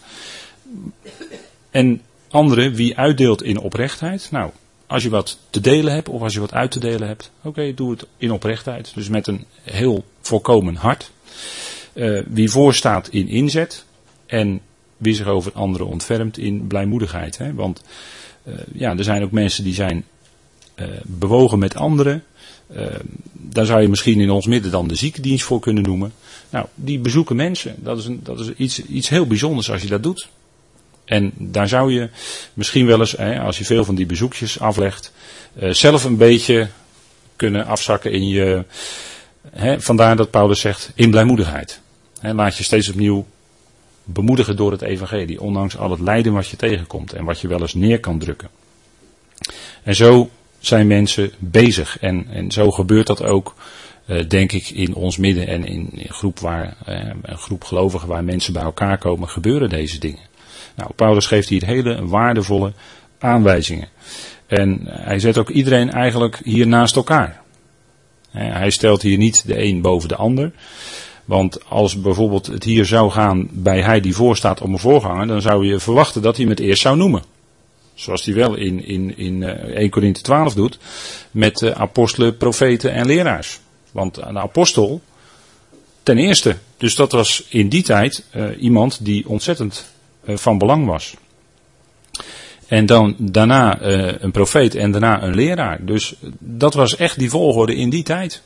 En anderen, wie uitdeelt in oprechtheid. Nou, als je wat te delen hebt of als je wat uit te delen hebt. Oké, okay, doe het in oprechtheid. Dus met een heel volkomen hart. Uh, wie voorstaat in inzet. En wie zich over anderen ontfermt in blijmoedigheid. Hè? Want uh, ja, er zijn ook mensen die zijn uh, bewogen met anderen. Uh, daar zou je misschien in ons midden dan de ziekendienst voor kunnen noemen. Nou, die bezoeken mensen. Dat is, een, dat is iets, iets heel bijzonders als je dat doet. En daar zou je misschien wel eens, hè, als je veel van die bezoekjes aflegt, uh, zelf een beetje kunnen afzakken in je. Hè, vandaar dat Paulus zegt, in blijmoedigheid. Hè, laat je steeds opnieuw bemoedigen door het evangelie. Ondanks al het lijden wat je tegenkomt en wat je wel eens neer kan drukken. En zo zijn mensen bezig. En, en zo gebeurt dat ook, uh, denk ik, in ons midden en in een groep, waar, uh, een groep gelovigen waar mensen bij elkaar komen, gebeuren deze dingen. Nou, Paulus geeft hier hele waardevolle aanwijzingen. En hij zet ook iedereen eigenlijk hier naast elkaar. Hij stelt hier niet de een boven de ander. Want als bijvoorbeeld het hier zou gaan bij hij die voorstaat om een voorganger, dan zou je verwachten dat hij hem het eerst zou noemen. Zoals hij wel in, in, in Eerste Korinthe twaalf doet, met uh, apostelen, profeten en leraars. Want een apostel, ten eerste, dus dat was in die tijd uh, iemand die ontzettend uh, van belang was. En dan daarna uh, een profeet en daarna een leraar. Dus dat was echt die volgorde in die tijd.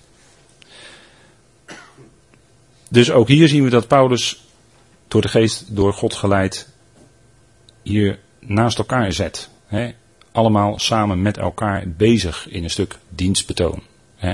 Dus ook hier zien we dat Paulus door de geest, door God geleid, hier naast elkaar zet. Hè? Allemaal samen met elkaar bezig in een stuk dienstbetoon. Hè?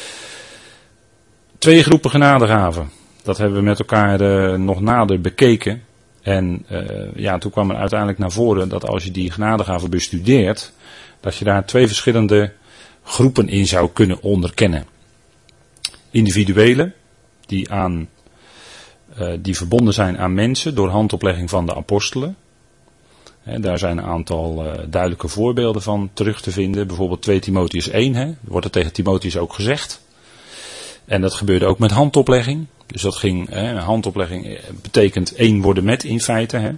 Twee groepen genadegaven. Dat hebben we met elkaar uh, nog nader bekeken. En uh, ja, toen kwam er uiteindelijk naar voren dat als je die genadegaven bestudeert, dat je daar twee verschillende groepen in zou kunnen onderkennen. Individuele, die, aan, uh, die verbonden zijn aan mensen door handoplegging van de apostelen. He, daar zijn een aantal uh, duidelijke voorbeelden van terug te vinden. Bijvoorbeeld twee Timotheüs één, hè, wordt er tegen Timotheüs ook gezegd. En dat gebeurde ook met handoplegging. Dus dat ging, hè, handoplegging betekent één worden met in feite. Hè.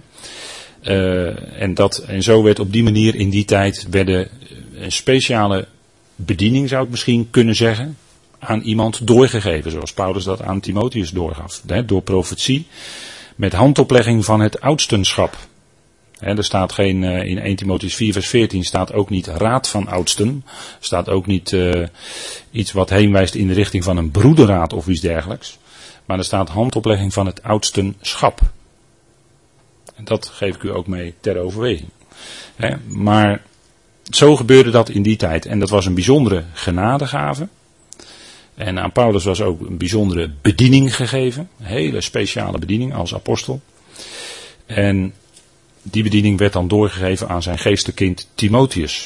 Uh, en, dat, en zo werd op die manier in die tijd werden een speciale bediening, zou ik misschien kunnen zeggen, aan iemand doorgegeven. Zoals Paulus dat aan Timotheüs doorgaf. Hè, door profetie met handoplegging van het oudstenschap. He, er staat geen, uh, in Eerste Timotheüs vier vers veertien staat ook niet raad van oudsten. Er staat ook niet uh, iets wat heenwijst in de richting van een broederraad of iets dergelijks. Maar er staat handoplegging van het oudstenschap. En dat geef ik u ook mee ter overweging. He, maar zo gebeurde dat in die tijd. En dat was een bijzondere genadegave. En aan Paulus was ook een bijzondere bediening gegeven. Een hele speciale bediening als apostel. En die bediening werd dan doorgegeven aan zijn geestelijk Timotheüs.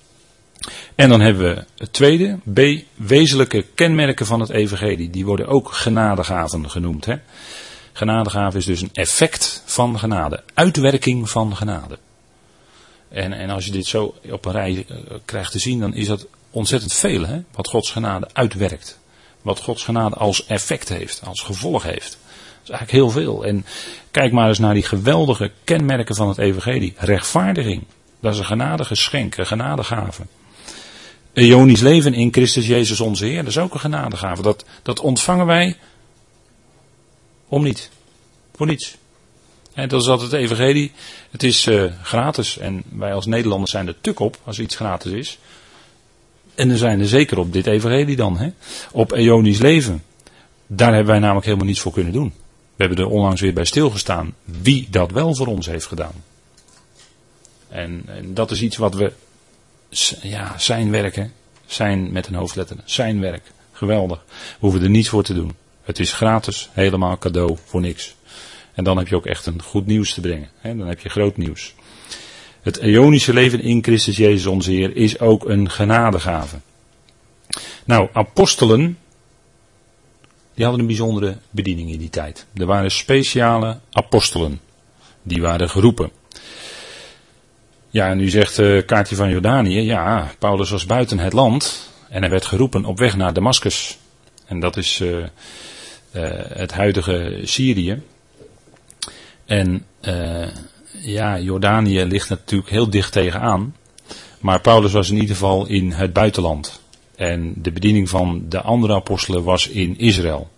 En dan hebben we het tweede, B, wezenlijke kenmerken van het evangelie. Die worden ook genadegaven genoemd. Hè? Genadegave is dus een effect van genade, uitwerking van genade. En, en als je dit zo op een rij uh, krijgt te zien, dan is dat ontzettend veel, hè? Wat Gods genade uitwerkt. Wat Gods genade als effect heeft, als gevolg heeft. Dat is eigenlijk heel veel. En kijk maar eens naar die geweldige kenmerken van het evangelie. Rechtvaardiging, dat is een genadegeschenk, een genadegave. Eonisch leven in Christus Jezus onze Heer, dat is ook een genadegave. Dat, dat ontvangen wij om niet. Voor niets. En dat is altijd het evangelie. Het is uh, gratis. En wij als Nederlanders zijn er tuk op als iets gratis is. En er zijn er zeker op dit evangelie dan. Hè? Op eonisch leven. Daar hebben wij namelijk helemaal niets voor kunnen doen. We hebben er onlangs weer bij stilgestaan. Wie dat wel voor ons heeft gedaan. En, en dat is iets wat we... Ja, zijn werk hè. Zijn met een hoofdletter. Zijn werk. Geweldig. We hoeven er niets voor te doen. Het is gratis. Helemaal cadeau voor niks. En dan heb je ook echt een goed nieuws te brengen. Hè? Dan heb je groot nieuws. Het eonische leven in Christus Jezus onze Heer is ook een genadegave. Nou, apostelen, die hadden een bijzondere bediening in die tijd. Er waren speciale apostelen. Die waren geroepen. Ja, en nu zegt uh, Kaartje van Jordanië, ja, Paulus was buiten het land en hij werd geroepen op weg naar Damascus. En dat is uh, uh, het huidige Syrië. En uh, ja, Jordanië ligt natuurlijk heel dicht tegenaan. Maar Paulus was in ieder geval in het buitenland. En de bediening van de andere apostelen was in Israël.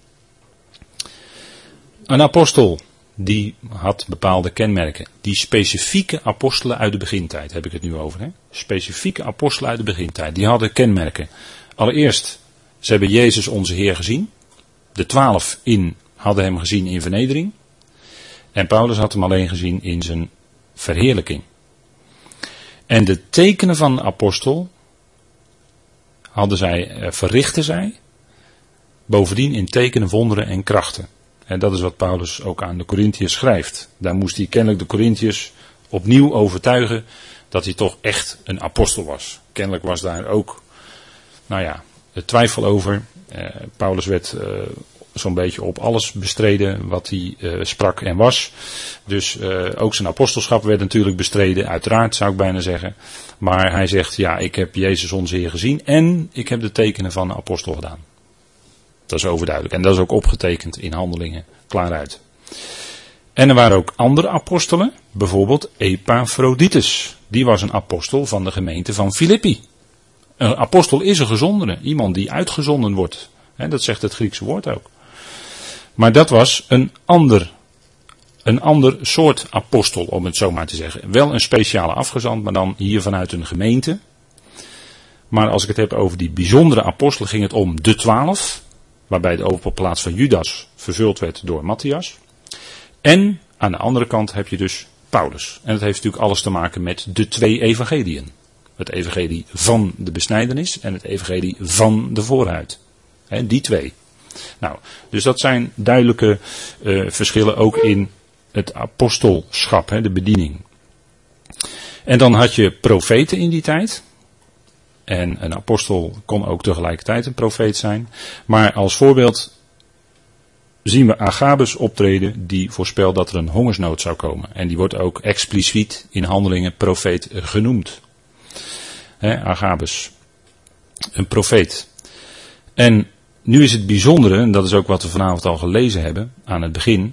Een apostel, die had bepaalde kenmerken. Die specifieke apostelen uit de begintijd, heb ik het nu over. Hè? Specifieke apostelen uit de begintijd, die hadden kenmerken. Allereerst, ze hebben Jezus onze Heer gezien. De twaalf in hadden hem gezien in vernedering. En Paulus had hem alleen gezien in zijn verheerlijking. En de tekenen van de apostel hadden zij, verrichten zij, bovendien in tekenen, wonderen en krachten. En dat is wat Paulus ook aan de Korintiërs schrijft. Daar moest hij kennelijk de Korintiërs opnieuw overtuigen dat hij toch echt een apostel was. Kennelijk was daar ook, nou ja, het twijfel over. Uh, Paulus werd uh, zo'n beetje op alles bestreden wat hij uh, sprak en was. Dus uh, ook zijn apostelschap werd natuurlijk bestreden, uiteraard zou ik bijna zeggen. Maar hij zegt, ja, ik heb Jezus onze Heer gezien en ik heb de tekenen van een apostel gedaan. Dat is overduidelijk. En dat is ook opgetekend in Handelingen, klaaruit. En er waren ook andere apostelen, bijvoorbeeld Epaphroditus. Die was een apostel van de gemeente van Filippi. Een apostel is een gezondene, iemand die uitgezonden wordt. He, dat zegt het Griekse woord ook. Maar dat was een ander, een ander soort apostel, om het zo maar te zeggen. Wel een speciale afgezant, maar dan hier vanuit een gemeente. Maar als ik het heb over die bijzondere apostelen, ging het om de twaalf. Waarbij de overplaats van Judas vervuld werd door Matthias. En aan de andere kant heb je dus Paulus. En dat heeft natuurlijk alles te maken met de twee evangeliën. Het evangelie van de besnijdenis en het evangelie van de voorhuid. He, die twee. Nou, dus dat zijn duidelijke uh, verschillen ook in het apostelschap, he, de bediening. En dan had je profeten in die tijd. En een apostel kon ook tegelijkertijd een profeet zijn. Maar als voorbeeld zien we Agabus optreden die voorspelt dat er een hongersnood zou komen. En die wordt ook expliciet in Handelingen profeet genoemd. He, Agabus, een profeet. En nu is het bijzondere, en dat is ook wat we vanavond al gelezen hebben aan het begin,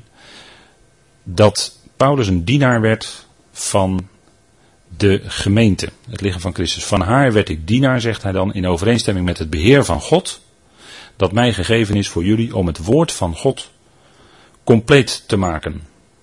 dat Paulus een dienaar werd van de gemeente, het lichaam van Christus. Van haar werd ik dienaar, zegt hij dan, in overeenstemming met het beheer van God, dat mij gegeven is voor jullie om het woord van God compleet te maken.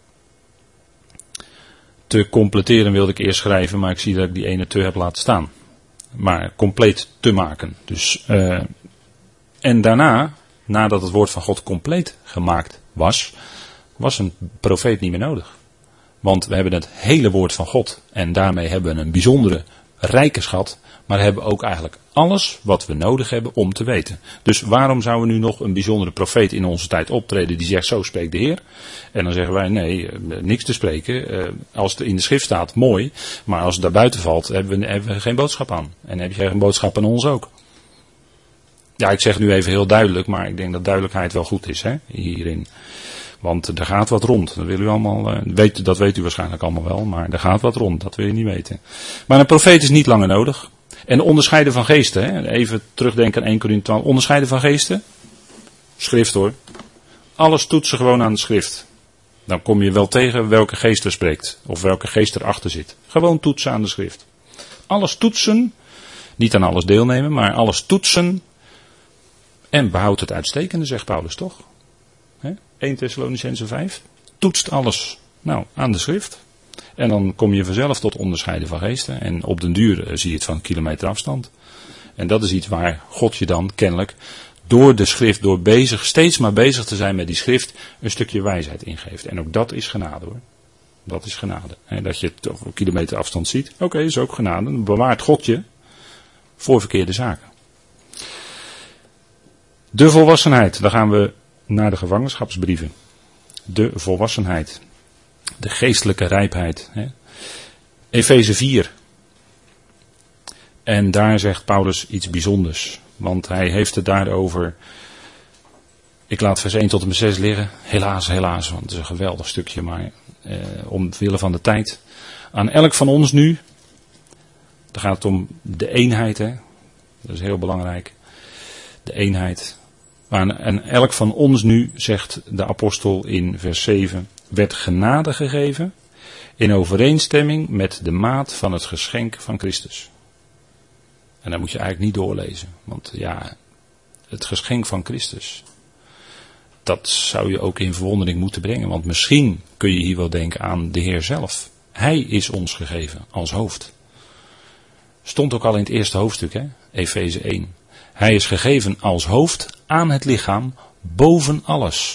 Te completeren wilde ik eerst schrijven, maar ik zie dat ik die ene te heb laten staan. Maar compleet te maken. Dus, uh, en daarna, nadat het woord van God compleet gemaakt was, was een profeet niet meer nodig. Want we hebben het hele woord van God en daarmee hebben we een bijzondere rijke schat, maar hebben ook eigenlijk alles wat we nodig hebben om te weten. Dus waarom zouden we nu nog een bijzondere profeet in onze tijd optreden die zegt zo spreekt de Heer? En dan zeggen wij nee, niks te spreken. Als het in de schrift staat, mooi, maar als het daar buiten valt, hebben we, hebben we geen boodschap aan. En heb je geen boodschap aan ons ook. Ja, ik zeg nu even heel duidelijk, maar ik denk dat duidelijkheid wel goed is hè, hierin. Want er gaat wat rond. Dat, wil u allemaal, uh, weet, dat weet u waarschijnlijk allemaal wel. Maar er gaat wat rond. Dat wil je niet weten. Maar een profeet is niet langer nodig. En onderscheiden van geesten. Hè? Even terugdenken aan Eerste Korinthe twaalf. Onderscheiden van geesten. Schrift hoor. Alles toetsen gewoon aan de schrift. Dan kom je wel tegen welke geest er spreekt. Of welke geest erachter zit. Gewoon toetsen aan de schrift. Alles toetsen. Niet aan alles deelnemen. Maar alles toetsen. En behoud het uitstekende, zegt Paulus toch? He? Eerste Thessalonicenzen vijf. Toetst alles. Nou, aan de schrift. En dan kom je vanzelf tot onderscheiden van geesten. En op den duur uh, zie je het van een kilometer afstand. En dat is iets waar God je dan kennelijk door de schrift, door bezig, steeds maar bezig te zijn met die schrift, een stukje wijsheid ingeeft. En ook dat is genade hoor. Dat is genade. He, dat je het op een kilometer afstand ziet. Oké, okay, is ook genade. Dan bewaart God je voor verkeerde zaken. De volwassenheid. Dan gaan we naar de gevangenschapsbrieven. De volwassenheid. De geestelijke rijpheid. He. Efeze vier. En daar zegt Paulus iets bijzonders. Want hij heeft het daarover. Ik laat vers één tot en met zes liggen. Helaas, helaas, want het is een geweldig stukje. Maar eh, omwille van de tijd. Aan elk van ons nu. Dan gaat het om de eenheid. Hè? Dat is heel belangrijk. De eenheid. Maar aan elk van ons nu, zegt de apostel in vers zeven. Werd genade gegeven. In overeenstemming met de maat van het geschenk van Christus. En daar moet je eigenlijk niet doorlezen. Want ja, het geschenk van Christus. Dat zou je ook in verwondering moeten brengen. Want misschien kun je hier wel denken aan de Heer zelf. Hij is ons gegeven als hoofd. Stond ook al in het eerste hoofdstuk, hè? Efeze één. Hij is gegeven als hoofd aan het lichaam boven alles.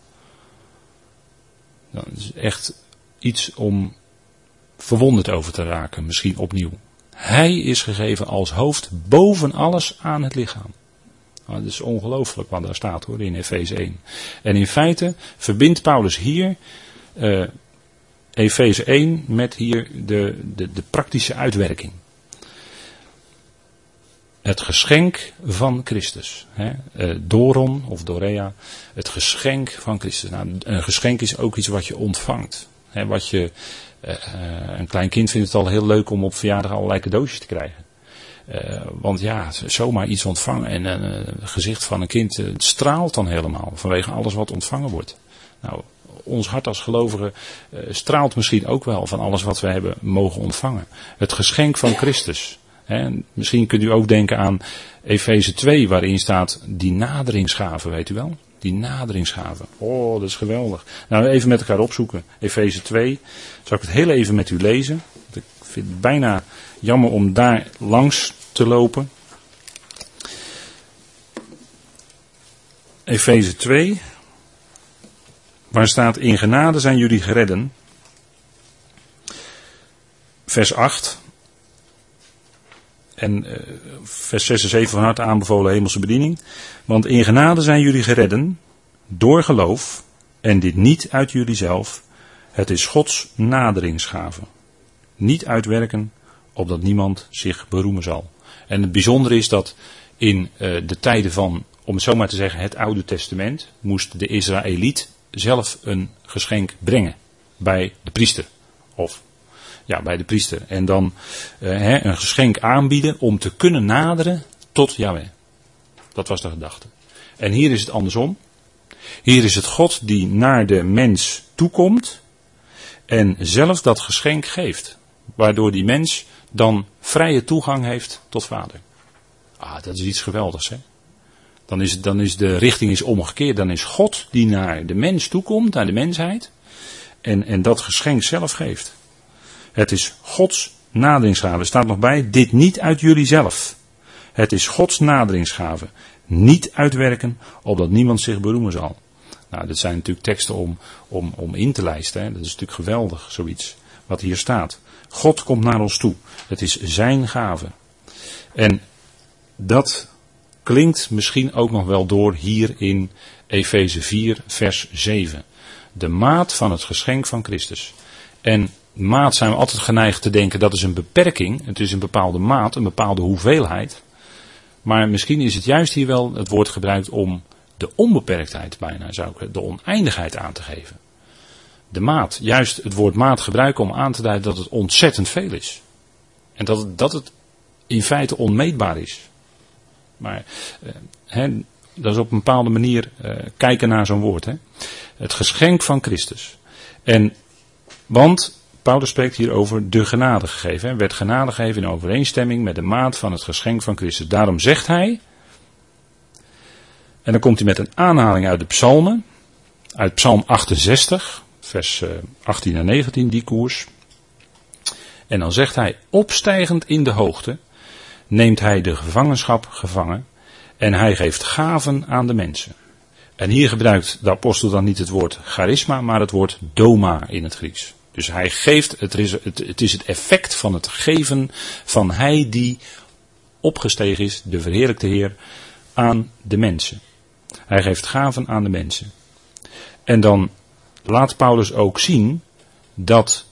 Dat is echt iets om verwonderd over te raken, misschien opnieuw. Hij is gegeven als hoofd boven alles aan het lichaam. Nou, dat is ongelooflijk wat daar staat hoor in Efeze één. En in feite verbindt Paulus hier uh, Efeze één met hier de, de, de praktische uitwerking. Het geschenk van Christus. Hè? Uh, Doron of Dorea. Het geschenk van Christus. Nou, een geschenk is ook iets wat je ontvangt. Hè? Wat je, uh, een klein kind vindt het al heel leuk om op verjaardag allerlei cadeautjes te krijgen. Uh, want ja, zomaar iets ontvangen. En uh, het gezicht van een kind uh, het straalt dan helemaal. Vanwege alles wat ontvangen wordt. Nou, ons hart als gelovigen uh, straalt misschien ook wel van alles wat we hebben mogen ontvangen. Het geschenk van Christus. He, misschien kunt u ook denken aan Efeze twee, waarin staat die naderingsgave, weet u wel? Die naderingsgave. Oh, dat is geweldig. Nou, even met elkaar opzoeken. Efeze twee. Zal ik het heel even met u lezen? Ik vind het bijna jammer om daar langs te lopen. Efeze twee. Waar staat: in genade zijn jullie geredden. Vers acht. En uh, vers zes en zeven van harte aanbevolen hemelse bediening. Want in genade zijn jullie geredden door geloof. En dit niet uit jullie zelf. Het is Gods naderingsgave. Niet uitwerken, opdat niemand zich beroemen zal. En het bijzondere is dat in uh, de tijden van, om het zo maar te zeggen, het Oude Testament, moest de Israëliet zelf een geschenk brengen bij de priester. Of ja, bij de priester. En dan uh, he, een geschenk aanbieden om te kunnen naderen tot Yahweh. Dat was de gedachte. En hier is het andersom. Hier is het God die naar de mens toekomt en zelf dat geschenk geeft. Waardoor die mens dan vrije toegang heeft tot Vader. Ah, dat is iets geweldigs, hè. Dan is, dan is de richting is omgekeerd. Dan is God die naar de mens toekomt, naar de mensheid. En, en dat geschenk zelf geeft. Het is Gods naderingsgave. Er staat nog bij, dit niet uit jullie zelf. Het is Gods naderingsgave. Niet uitwerken, opdat niemand zich beroemen zal. Nou, dat zijn natuurlijk teksten om, om, om in te lijsten. Hè. Dat is natuurlijk geweldig, zoiets. Wat hier staat. God komt naar ons toe. Het is zijn gave. En dat klinkt misschien ook nog wel door hier in Efeze vier, vers zeven. De maat van het geschenk van Christus. En maat zijn we altijd geneigd te denken, dat is een beperking. Het is een bepaalde maat, een bepaalde hoeveelheid. Maar misschien is het juist hier wel het woord gebruikt om de onbeperktheid bijna, zou ik de oneindigheid aan te geven. De maat, juist het woord maat gebruiken om aan te duiden dat het ontzettend veel is. En dat het, dat het in feite onmeetbaar is. Maar uh, he, dat is op een bepaalde manier uh, kijken naar zo'n woord. He. Het geschenk van Christus. En, want Paulus spreekt hier over de genade gegeven. He. Werd genade gegeven in overeenstemming met de maat van het geschenk van Christus. Daarom zegt hij, en dan komt hij met een aanhaling uit de psalmen, uit psalm achtenzestig. vers achttien en negentien, die koers. En dan zegt hij, opstijgend in de hoogte neemt hij de gevangenschap gevangen en hij geeft gaven aan de mensen. En hier gebruikt de apostel dan niet het woord charisma, maar het woord doma in het Grieks. Dus hij geeft, het is het, het is het effect van het geven van hij die opgestegen is, de verheerlijkte Heer, aan de mensen. Hij geeft gaven aan de mensen. En dan laat Paulus ook zien dat,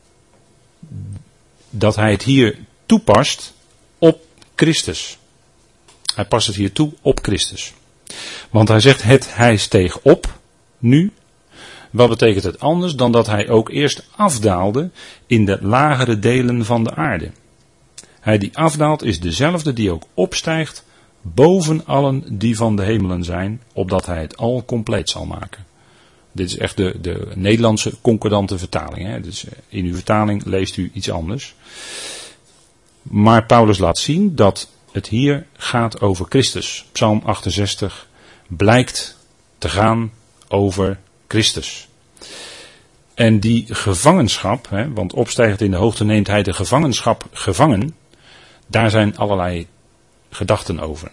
dat hij het hier toepast op Christus. Hij past het hier toe op Christus. Want hij zegt het, hij steeg op, nu. Wat betekent het anders dan dat hij ook eerst afdaalde in de lagere delen van de aarde. Hij die afdaalt is dezelfde die ook opstijgt boven allen die van de hemelen zijn, opdat hij het al compleet zal maken. Dit is echt de, de Nederlandse concordante vertaling. Hè? Dus in uw vertaling leest u iets anders. Maar Paulus laat zien dat het hier gaat over Christus. Psalm achtenzestig blijkt te gaan over Christus. En die gevangenschap, hè, want opstijgend in de hoogte neemt hij de gevangenschap gevangen. Daar zijn allerlei gedachten over.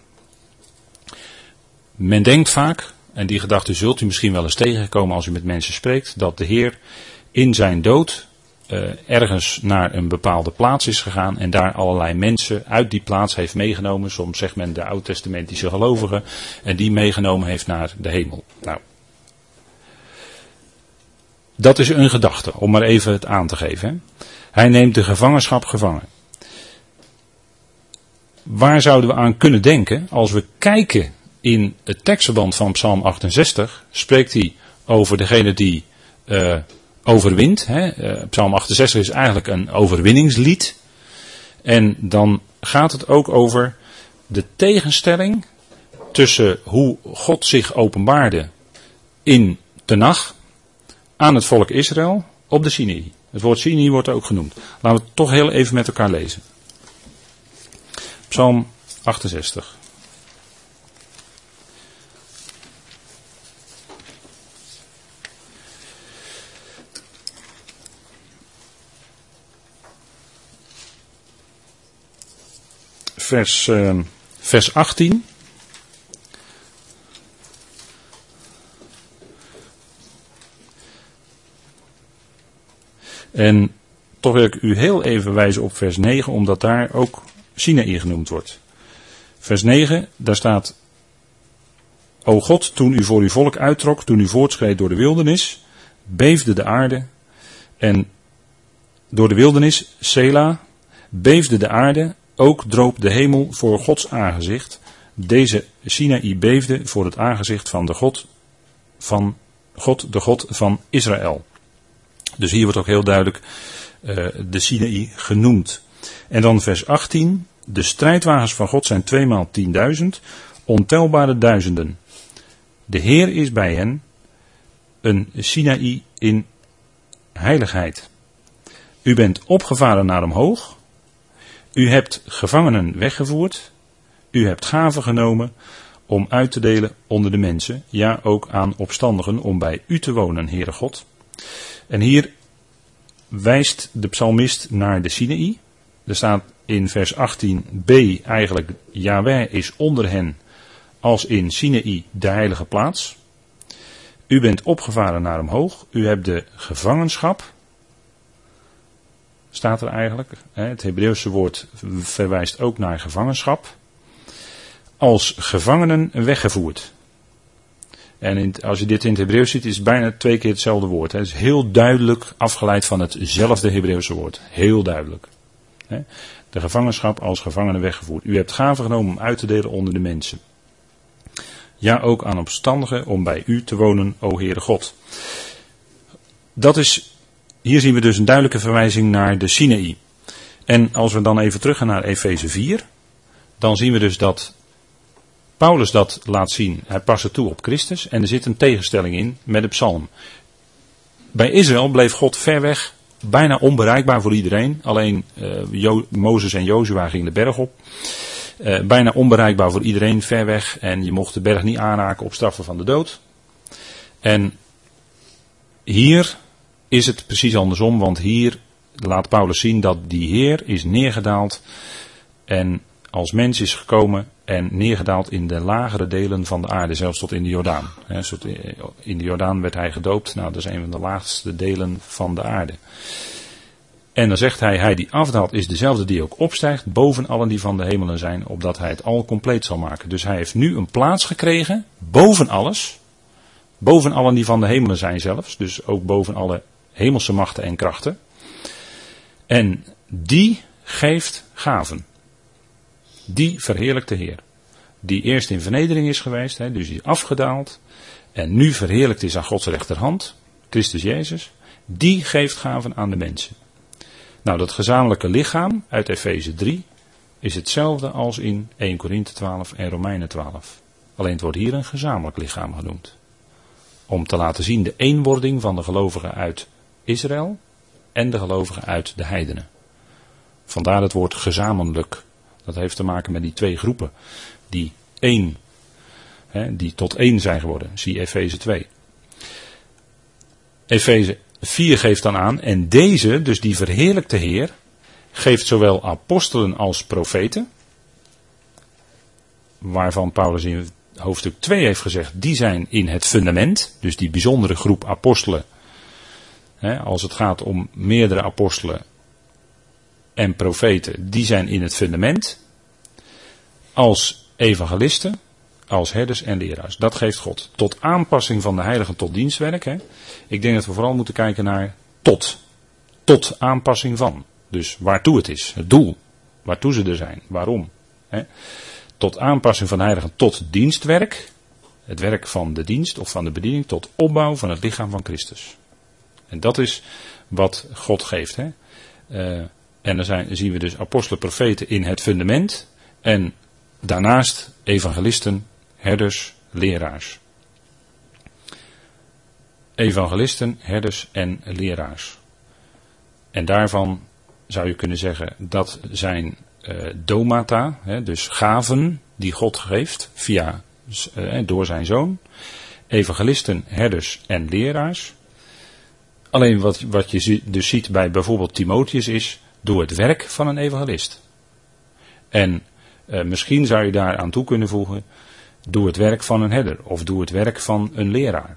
Men denkt vaak, en die gedachte zult u misschien wel eens tegenkomen als u met mensen spreekt, dat de Heer in zijn dood uh, ergens naar een bepaalde plaats is gegaan en daar allerlei mensen uit die plaats heeft meegenomen. Soms zegt men de oud-testamentische gelovigen, en die meegenomen heeft naar de hemel. Nou, dat is een gedachte, om maar even het aan te geven. Hè. Hij neemt de gevangenschap gevangen. Waar zouden we aan kunnen denken als we kijken in het tekstverband van Psalm achtenzestig? Spreekt hij over degene die uh, overwint. Hè? Uh, Psalm achtenzestig is eigenlijk een overwinningslied. En dan gaat het ook over de tegenstelling tussen hoe God zich openbaarde in Tenach aan het volk Israël op de Sinaï. Het woord Sinaï wordt ook genoemd. Laten we het toch heel even met elkaar lezen. Psalm achtenzestig. Vers, uh, vers achttien. En toch wil ik u heel even wijzen op vers negen, omdat daar ook Sinaï genoemd wordt. Vers negen, daar staat: O God, toen u voor uw volk uittrok, toen u voortschreed door de wildernis, beefde de aarde. En door de wildernis, Sela, beefde de aarde, ook droop de hemel voor Gods aangezicht. Deze Sinaï beefde voor het aangezicht van de God, van God, de God van Israël. Dus hier wordt ook heel duidelijk uh, de Sinaï genoemd. En dan vers achttien. De strijdwagens van God zijn tweemaal tienduizend, ontelbare duizenden. De Heer is bij hen, een Sinaï in heiligheid. U bent opgevaren naar omhoog. U hebt gevangenen weggevoerd. U hebt gaven genomen om uit te delen onder de mensen. Ja, ook aan opstandigen om bij u te wonen, Heere God. En hier wijst de psalmist naar de Sinaï. Er staat in vers achttien b eigenlijk: Yahweh is onder hen, als in Sinaï de heilige plaats. U bent opgevaren naar omhoog. U hebt de gevangenschap. Staat er eigenlijk. Het Hebreeuwse woord verwijst ook naar gevangenschap. Als gevangenen weggevoerd. En in, als je dit in het Hebreeuws ziet, is het bijna twee keer hetzelfde woord. Het is heel duidelijk afgeleid van hetzelfde Hebreeuwse woord. Heel duidelijk. De gevangenschap als gevangenen weggevoerd. U hebt gaven genomen om uit te delen onder de mensen. Ja, ook aan opstandigen om bij u te wonen, o Heere God. Dat is, hier zien we dus een duidelijke verwijzing naar de Sinaï. En als we dan even teruggaan naar Efeze vier, dan zien we dus dat Paulus dat laat zien. Hij past het toe op Christus en er zit een tegenstelling in met de psalm. Bij Israël bleef God ver weg, bijna onbereikbaar voor iedereen. Alleen uh, jo- Mozes en Jozua gingen de berg op. Uh, bijna onbereikbaar voor iedereen, ver weg. En je mocht de berg niet aanraken op straffen van de dood. En hier is het precies andersom, want hier laat Paulus zien dat die Heer is neergedaald en als mens is gekomen en neergedaald in de lagere delen van de aarde, zelfs tot in de Jordaan. In de Jordaan werd hij gedoopt, nou dat is een van de laagste delen van de aarde. En dan zegt hij, hij die afdaalt is dezelfde die ook opstijgt boven allen die van de hemelen zijn, opdat hij het al compleet zal maken. Dus hij heeft nu een plaats gekregen, boven alles, boven allen die van de hemelen zijn zelfs, dus ook boven alle hemelse machten en krachten. En die geeft gaven. Die verheerlijkt de Heer. Die eerst in vernedering is geweest, hè, dus die is afgedaald. En nu verheerlijkt is aan Gods rechterhand, Christus Jezus. Die geeft gaven aan de mensen. Nou, dat gezamenlijke lichaam uit Efeze drie is hetzelfde als in Eerste Korinthe twaalf en Romeinen twaalf. Alleen het wordt hier een gezamenlijk lichaam genoemd. Om te laten zien de eenwording van de gelovigen uit Israël en de gelovigen uit de heidenen. Vandaar het woord gezamenlijk. Dat heeft te maken met die twee groepen die één, hè, die tot één zijn geworden. Zie Efeze twee. Efeze vier geeft dan aan, en deze, dus die verheerlijkte Heer, geeft zowel apostelen als profeten, waarvan Paulus in hoofdstuk twee heeft gezegd, die zijn in het fundament, dus die bijzondere groep apostelen, hè, als het gaat om meerdere apostelen en profeten, die zijn in het fundament, als evangelisten, als herders en leraars. Dat geeft God. Tot aanpassing van de heiligen tot dienstwerk. Hè. Ik denk dat we vooral moeten kijken naar tot. Tot aanpassing van. Dus waartoe het is. Het doel. Waartoe ze er zijn. Waarom. Hè. Tot aanpassing van de heiligen tot dienstwerk. Het werk van de dienst of van de bediening. Tot opbouw van het lichaam van Christus. En dat is wat God geeft. Hè. Uh, en dan zijn, zien we dus apostelen, profeten in het fundament. En daarnaast evangelisten, herders, leraars. Evangelisten, herders en leraars. En daarvan zou je kunnen zeggen, dat zijn uh, domata, hè, dus gaven die God geeft via, uh, door zijn zoon. Evangelisten, herders en leraars. Alleen wat, wat je dus ziet bij bijvoorbeeld Timotheus is, door het werk van een evangelist. En uh, misschien zou je daar aan toe kunnen voegen, doe het werk van een herder of doe het werk van een leraar.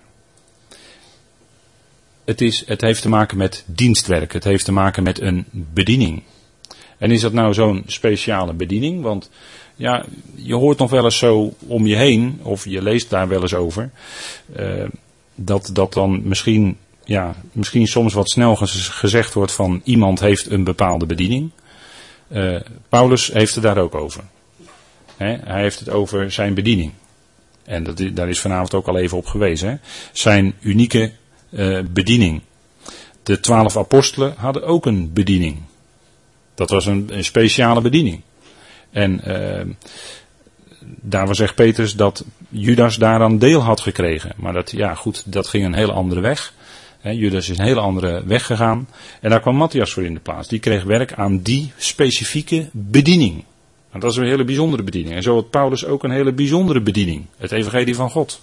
Het, is, het heeft te maken met dienstwerk, het heeft te maken met een bediening. En is dat nou zo'n speciale bediening? Want ja, je hoort nog wel eens zo om je heen, of je leest daar wel eens over, uh, dat, dat dan misschien, ja, misschien soms wat snel gezegd wordt van iemand heeft een bepaalde bediening. Uh, Paulus heeft het daar ook over. He, hij heeft het over zijn bediening. En dat, daar is vanavond ook al even op gewezen. He. Zijn unieke uh, bediening. De twaalf apostelen hadden ook een bediening. Dat was een, een speciale bediening. En uh, daar zegt Petrus dat Judas daaraan deel had gekregen. Maar dat, ja goed, dat ging een hele andere weg. He, Judas is een hele andere weg gegaan. En daar kwam Matthias voor in de plaats. Die kreeg werk aan die specifieke bediening. En dat is een hele bijzondere bediening. En zo had Paulus ook een hele bijzondere bediening. Het evangelie van God.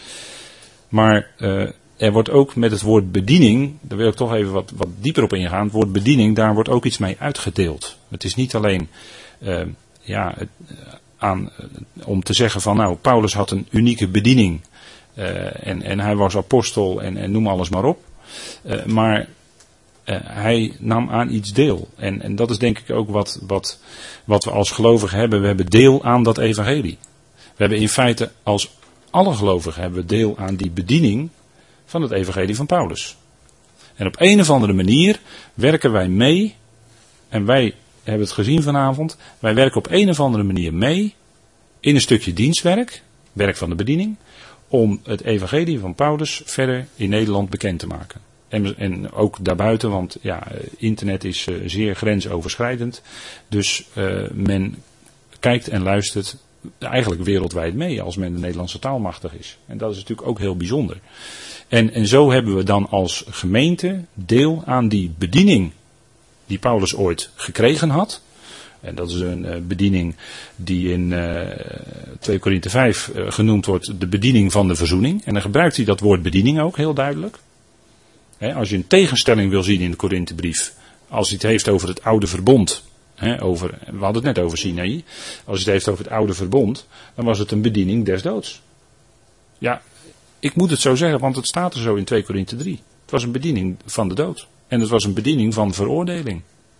Maar uh, er wordt ook met het woord bediening, daar wil ik toch even wat, wat dieper op ingaan. Het woord bediening, daar wordt ook iets mee uitgedeeld. Het is niet alleen uh, ja, aan, uh, om te zeggen van nou, Paulus had een unieke bediening. Uh, en, en hij was apostel en, en noem alles maar op. Uh, maar uh, hij nam aan iets deel. En, en dat is denk ik ook wat, wat, wat we als gelovigen hebben. We hebben deel aan dat evangelie. We hebben in feite als alle gelovigen hebben we deel aan die bediening van het evangelie van Paulus. En op een of andere manier werken wij mee. En wij hebben het gezien vanavond. Wij werken op een of andere manier mee in een stukje dienstwerk. Werk van de bediening. Om het evangelie van Paulus verder in Nederland bekend te maken. En, en ook daarbuiten, want ja, internet is uh, zeer grensoverschrijdend. Dus uh, men kijkt en luistert eigenlijk wereldwijd mee als men de Nederlandse taal machtig is. En dat is natuurlijk ook heel bijzonder. En, en zo hebben we dan als gemeente deel aan die bediening die Paulus ooit gekregen had. En dat is een uh, bediening die in uh, twee Korinthe vijf uh, genoemd wordt de bediening van de verzoening. En dan gebruikt hij dat woord bediening ook heel duidelijk. He, als je een tegenstelling wil zien in de Korinthebrief, als hij het heeft over het oude verbond, he, over, we hadden het net over Sinaï, als hij het heeft over het oude verbond, dan was het een bediening des doods. Ja, ik moet het zo zeggen, want het staat er zo in twee Korinthe drie. Het was een bediening van de dood. En het was een bediening van veroordeling.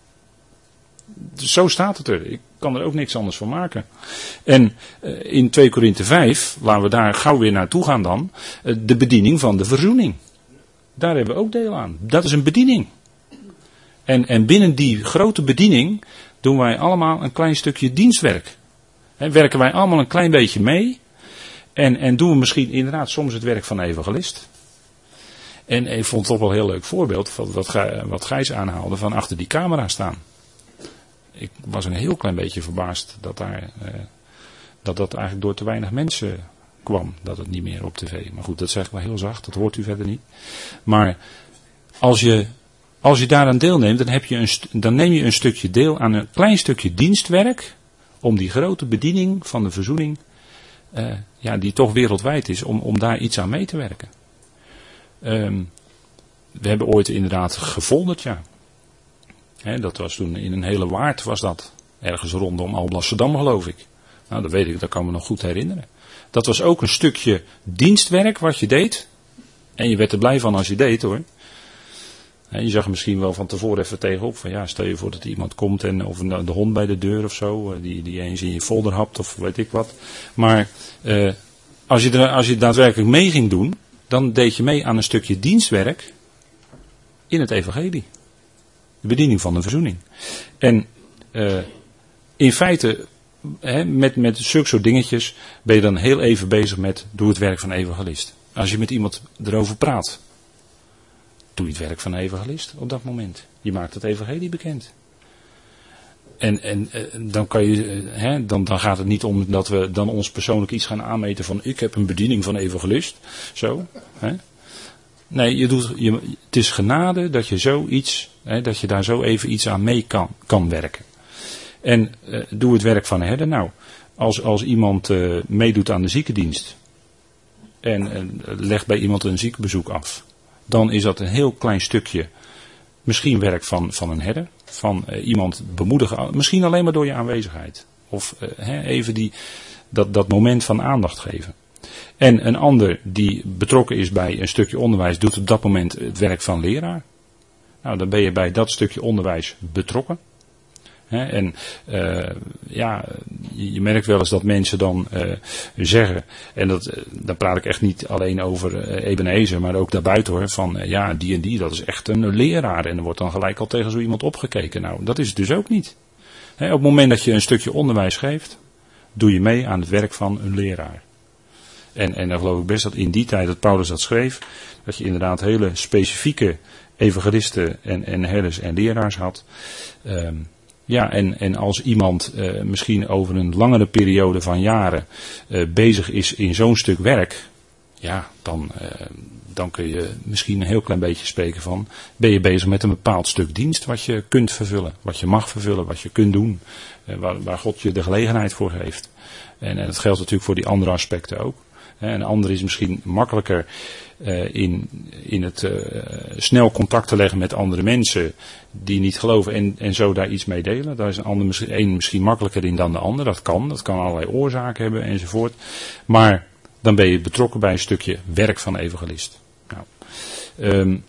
Dus zo staat het er. Ik kan er ook niks anders van maken. En uh, in twee Korinthe vijf, laten we daar gauw weer naartoe gaan dan, uh, de bediening van de verzoening. Daar hebben we ook deel aan. Dat is een bediening. En, en binnen die grote bediening doen wij allemaal een klein stukje dienstwerk. He, werken wij allemaal een klein beetje mee. En, en doen we misschien inderdaad soms het werk van evangelist. En ik vond het toch wel een heel leuk voorbeeld van wat, wat Gijs aanhaalde van achter die camera staan. Ik was een heel klein beetje verbaasd dat daar, eh, dat, dat eigenlijk door te weinig mensen kwam. Dat het niet meer op tv. Maar goed, dat zeg ik wel heel zacht, dat hoort u verder niet. Maar als je, als je daaraan deelneemt, dan, heb je een, dan neem je een stukje deel aan een klein stukje dienstwerk om die grote bediening van de verzoening, uh, ja, die toch wereldwijd is, om, om daar iets aan mee te werken. Um, we hebben ooit inderdaad gefolderd, ja. He, dat was toen in een hele waard was dat. Ergens rondom Alblasserdam geloof ik. Nou, dat weet ik, dat kan ik me nog goed herinneren. Dat was ook een stukje dienstwerk wat je deed. En je werd er blij van als je deed hoor. He, je zag er misschien wel van tevoren even tegenop. Van ja, stel je voor dat iemand komt en of de hond bij de deur of zo. Die, die eens in je folder hapt of weet ik wat. Maar uh, als, je er, als je daadwerkelijk mee ging doen. Dan deed je mee aan een stukje dienstwerk. In het evangelie. De bediening van de verzoening. En uh, in feite, he, met, met zulke soort dingetjes, ben je dan heel even bezig met, doe het werk van evangelist. Als je met iemand erover praat, doe je het werk van een evangelist op dat moment. Je maakt het evangelie bekend. En, en dan, kan je, he, dan, dan gaat het niet om dat we dan ons persoonlijk iets gaan aanmeten van, ik heb een bediening van evangelist. Zo. He. Nee, je doet, je, het is genade dat je zoiets, hè, dat je daar zo even iets aan mee kan, kan werken. En uh, doe het werk van een herder. Nou, als, als iemand uh, meedoet aan de ziekendienst en uh, legt bij iemand een ziekenbezoek af, dan is dat een heel klein stukje, misschien werk van, van een herder, van uh, iemand bemoedigen, misschien alleen maar door je aanwezigheid. Of uh, hè, even die, dat, dat moment van aandacht geven. En een ander die betrokken is bij een stukje onderwijs doet op dat moment het werk van leraar. Nou, dan ben je bij dat stukje onderwijs betrokken. He, en uh, ja, je merkt wel eens dat mensen dan uh, zeggen, en dat, uh, dan praat ik echt niet alleen over uh, Ebenezer, maar ook daarbuiten hoor, van uh, ja, die en die, dat is echt een leraar. En er wordt dan gelijk al tegen zo iemand opgekeken. Nou, dat is het dus ook niet. He, op het moment dat je een stukje onderwijs geeft, doe je mee aan het werk van een leraar. En, en dan geloof ik best dat in die tijd dat Paulus dat schreef, dat je inderdaad hele specifieke evangelisten en, en herders en leraars had. Um, ja, en, en als iemand uh, misschien over een langere periode van jaren uh, bezig is in zo'n stuk werk, ja, dan, uh, dan kun je misschien een heel klein beetje spreken van, ben je bezig met een bepaald stuk dienst wat je kunt vervullen, wat je mag vervullen, wat je kunt doen, uh, waar, waar God je de gelegenheid voor geeft. En, en dat geldt natuurlijk voor die andere aspecten ook. Een ander is misschien makkelijker uh, in, in het uh, snel contact te leggen met andere mensen die niet geloven en, en zo daar iets mee delen. Daar is een ander misschien, een misschien makkelijker in dan de ander. Dat kan, dat kan allerlei oorzaken hebben enzovoort. Maar dan ben je betrokken bij een stukje werk van evangelist. Nou, um,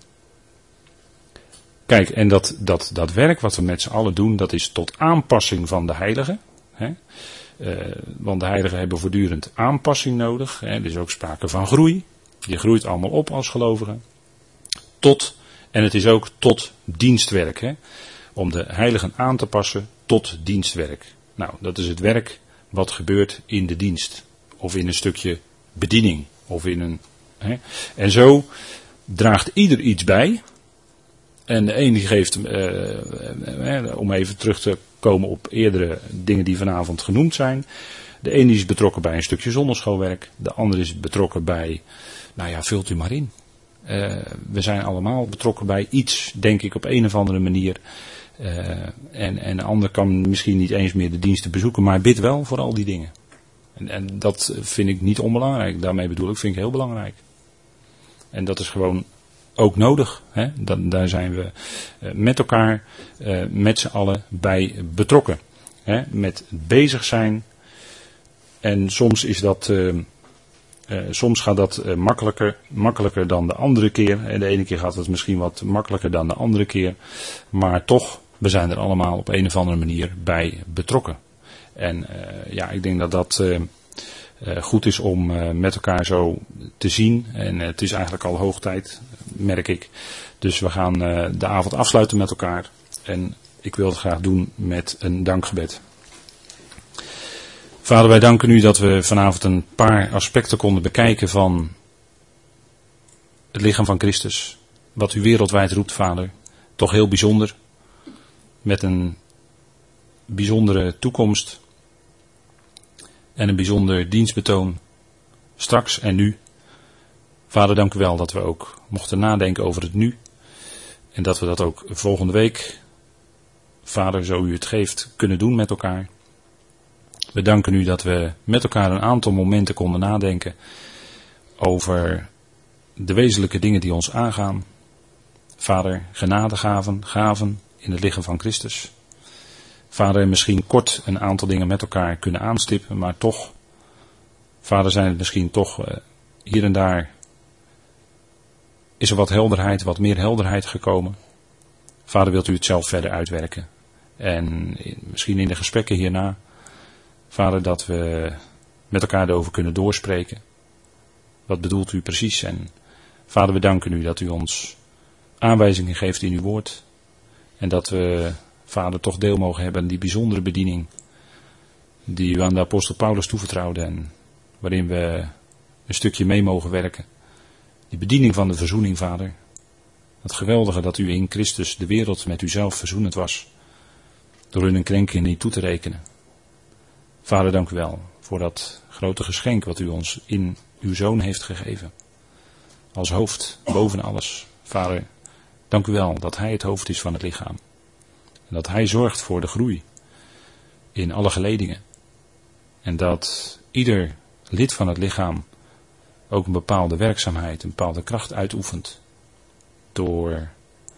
kijk, en dat, dat, dat werk wat we met z'n allen doen, dat is tot aanpassing van de heiligen. Hè? Uh, want de heiligen hebben voortdurend aanpassing nodig. Hè. Er is ook sprake van groei. Je groeit allemaal op als gelovigen. Tot, en het is ook tot dienstwerk. Hè. Om de heiligen aan te passen tot dienstwerk. Nou, dat is het werk wat gebeurt in de dienst. Of in een stukje bediening. Of in een, hè. En zo draagt ieder iets bij. En de een die geeft, uh, uh, om even terug te komen op eerdere dingen die vanavond genoemd zijn. De een is betrokken bij een stukje zondagschoolwerk. De ander is betrokken bij, nou ja, vult u maar in. Uh, we zijn allemaal betrokken bij iets, denk ik, op een of andere manier. Uh, en, en de ander kan misschien niet eens meer de diensten bezoeken, maar bid wel voor al die dingen. En, en dat vind ik niet onbelangrijk. Daarmee bedoel ik, vind ik heel belangrijk. En dat is gewoon ook nodig. Hè? Dat, daar zijn we uh, met elkaar, uh, met z'n allen bij betrokken. Hè? Met bezig zijn. En soms is dat, uh, uh, soms gaat dat uh, makkelijker, makkelijker dan de andere keer. En de ene keer gaat het misschien wat makkelijker dan de andere keer. Maar toch, we zijn er allemaal op een of andere manier bij betrokken. En uh, ja, ik denk dat dat uh, uh, goed is om uh, met elkaar zo te zien. En uh, het is eigenlijk al hoog tijd, merk ik. Dus we gaan uh, de avond afsluiten met elkaar. En ik wil het graag doen met een dankgebed. Vader, wij danken u dat we vanavond een paar aspecten konden bekijken van het lichaam van Christus. Wat u wereldwijd roept, Vader. Toch heel bijzonder. Met een bijzondere toekomst. En een bijzonder dienstbetoon. Straks en nu. Vader, dank u wel dat we ook mochten nadenken over het nu. En dat we dat ook volgende week, Vader, zo u het geeft, kunnen doen met elkaar. We danken u dat we met elkaar een aantal momenten konden nadenken over de wezenlijke dingen die ons aangaan. Vader, genadegaven, gaven in het lichaam van Christus. Vader, misschien kort een aantal dingen met elkaar kunnen aanstippen, maar toch, Vader, zijn het misschien toch uh, hier en daar, is er wat helderheid, wat meer helderheid gekomen. Vader, wilt u het zelf verder uitwerken. En misschien in de gesprekken hierna, Vader, dat we met elkaar erover kunnen doorspreken. Wat bedoelt u precies? En Vader, we danken u dat u ons aanwijzingen geeft in uw woord. En dat we, Vader, toch deel mogen hebben aan die bijzondere bediening die u aan de apostel Paulus toevertrouwde en waarin we een stukje mee mogen werken. Die bediening van de verzoening, Vader. Het geweldige dat u in Christus de wereld met uzelf verzoenend was. Door hun een krenking niet toe te rekenen. Vader, dank u wel voor dat grote geschenk wat u ons in uw Zoon heeft gegeven. Als hoofd, boven alles. Vader, dank u wel dat hij het hoofd is van het lichaam. En dat hij zorgt voor de groei in alle geledingen. En dat ieder lid van het lichaam ook een bepaalde werkzaamheid, een bepaalde kracht uitoefent. Doordat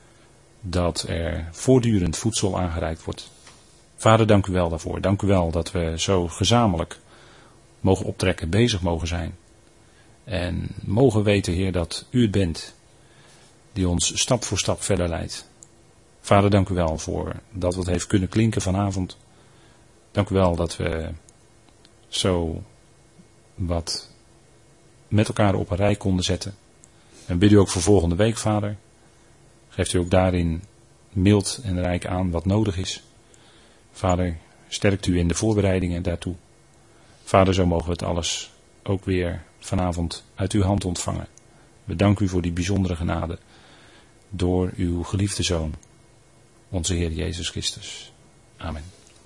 er voortdurend voedsel aangereikt wordt. Vader, dank u wel daarvoor. Dank u wel dat we zo gezamenlijk mogen optrekken, bezig mogen zijn. En mogen weten, Heer, dat u het bent die ons stap voor stap verder leidt. Vader, dank u wel voor dat wat heeft kunnen klinken vanavond. Dank u wel dat we zo wat met elkaar op een rij konden zetten. En bid u ook voor volgende week, Vader. Geeft u ook daarin mild en rijk aan wat nodig is. Vader, sterkt u in de voorbereidingen daartoe. Vader, zo mogen we het alles ook weer vanavond uit uw hand ontvangen. We danken u voor die bijzondere genade door uw geliefde Zoon, onze Heer Jezus Christus. Amen.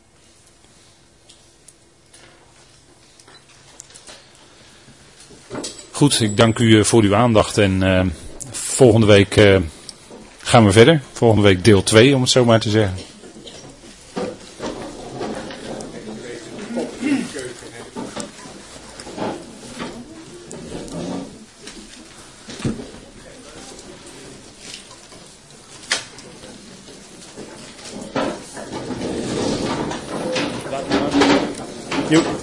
Goed, ik dank u voor uw aandacht en uh, volgende week uh, gaan we verder. Volgende week deel twee, om het zo maar te zeggen. Joep.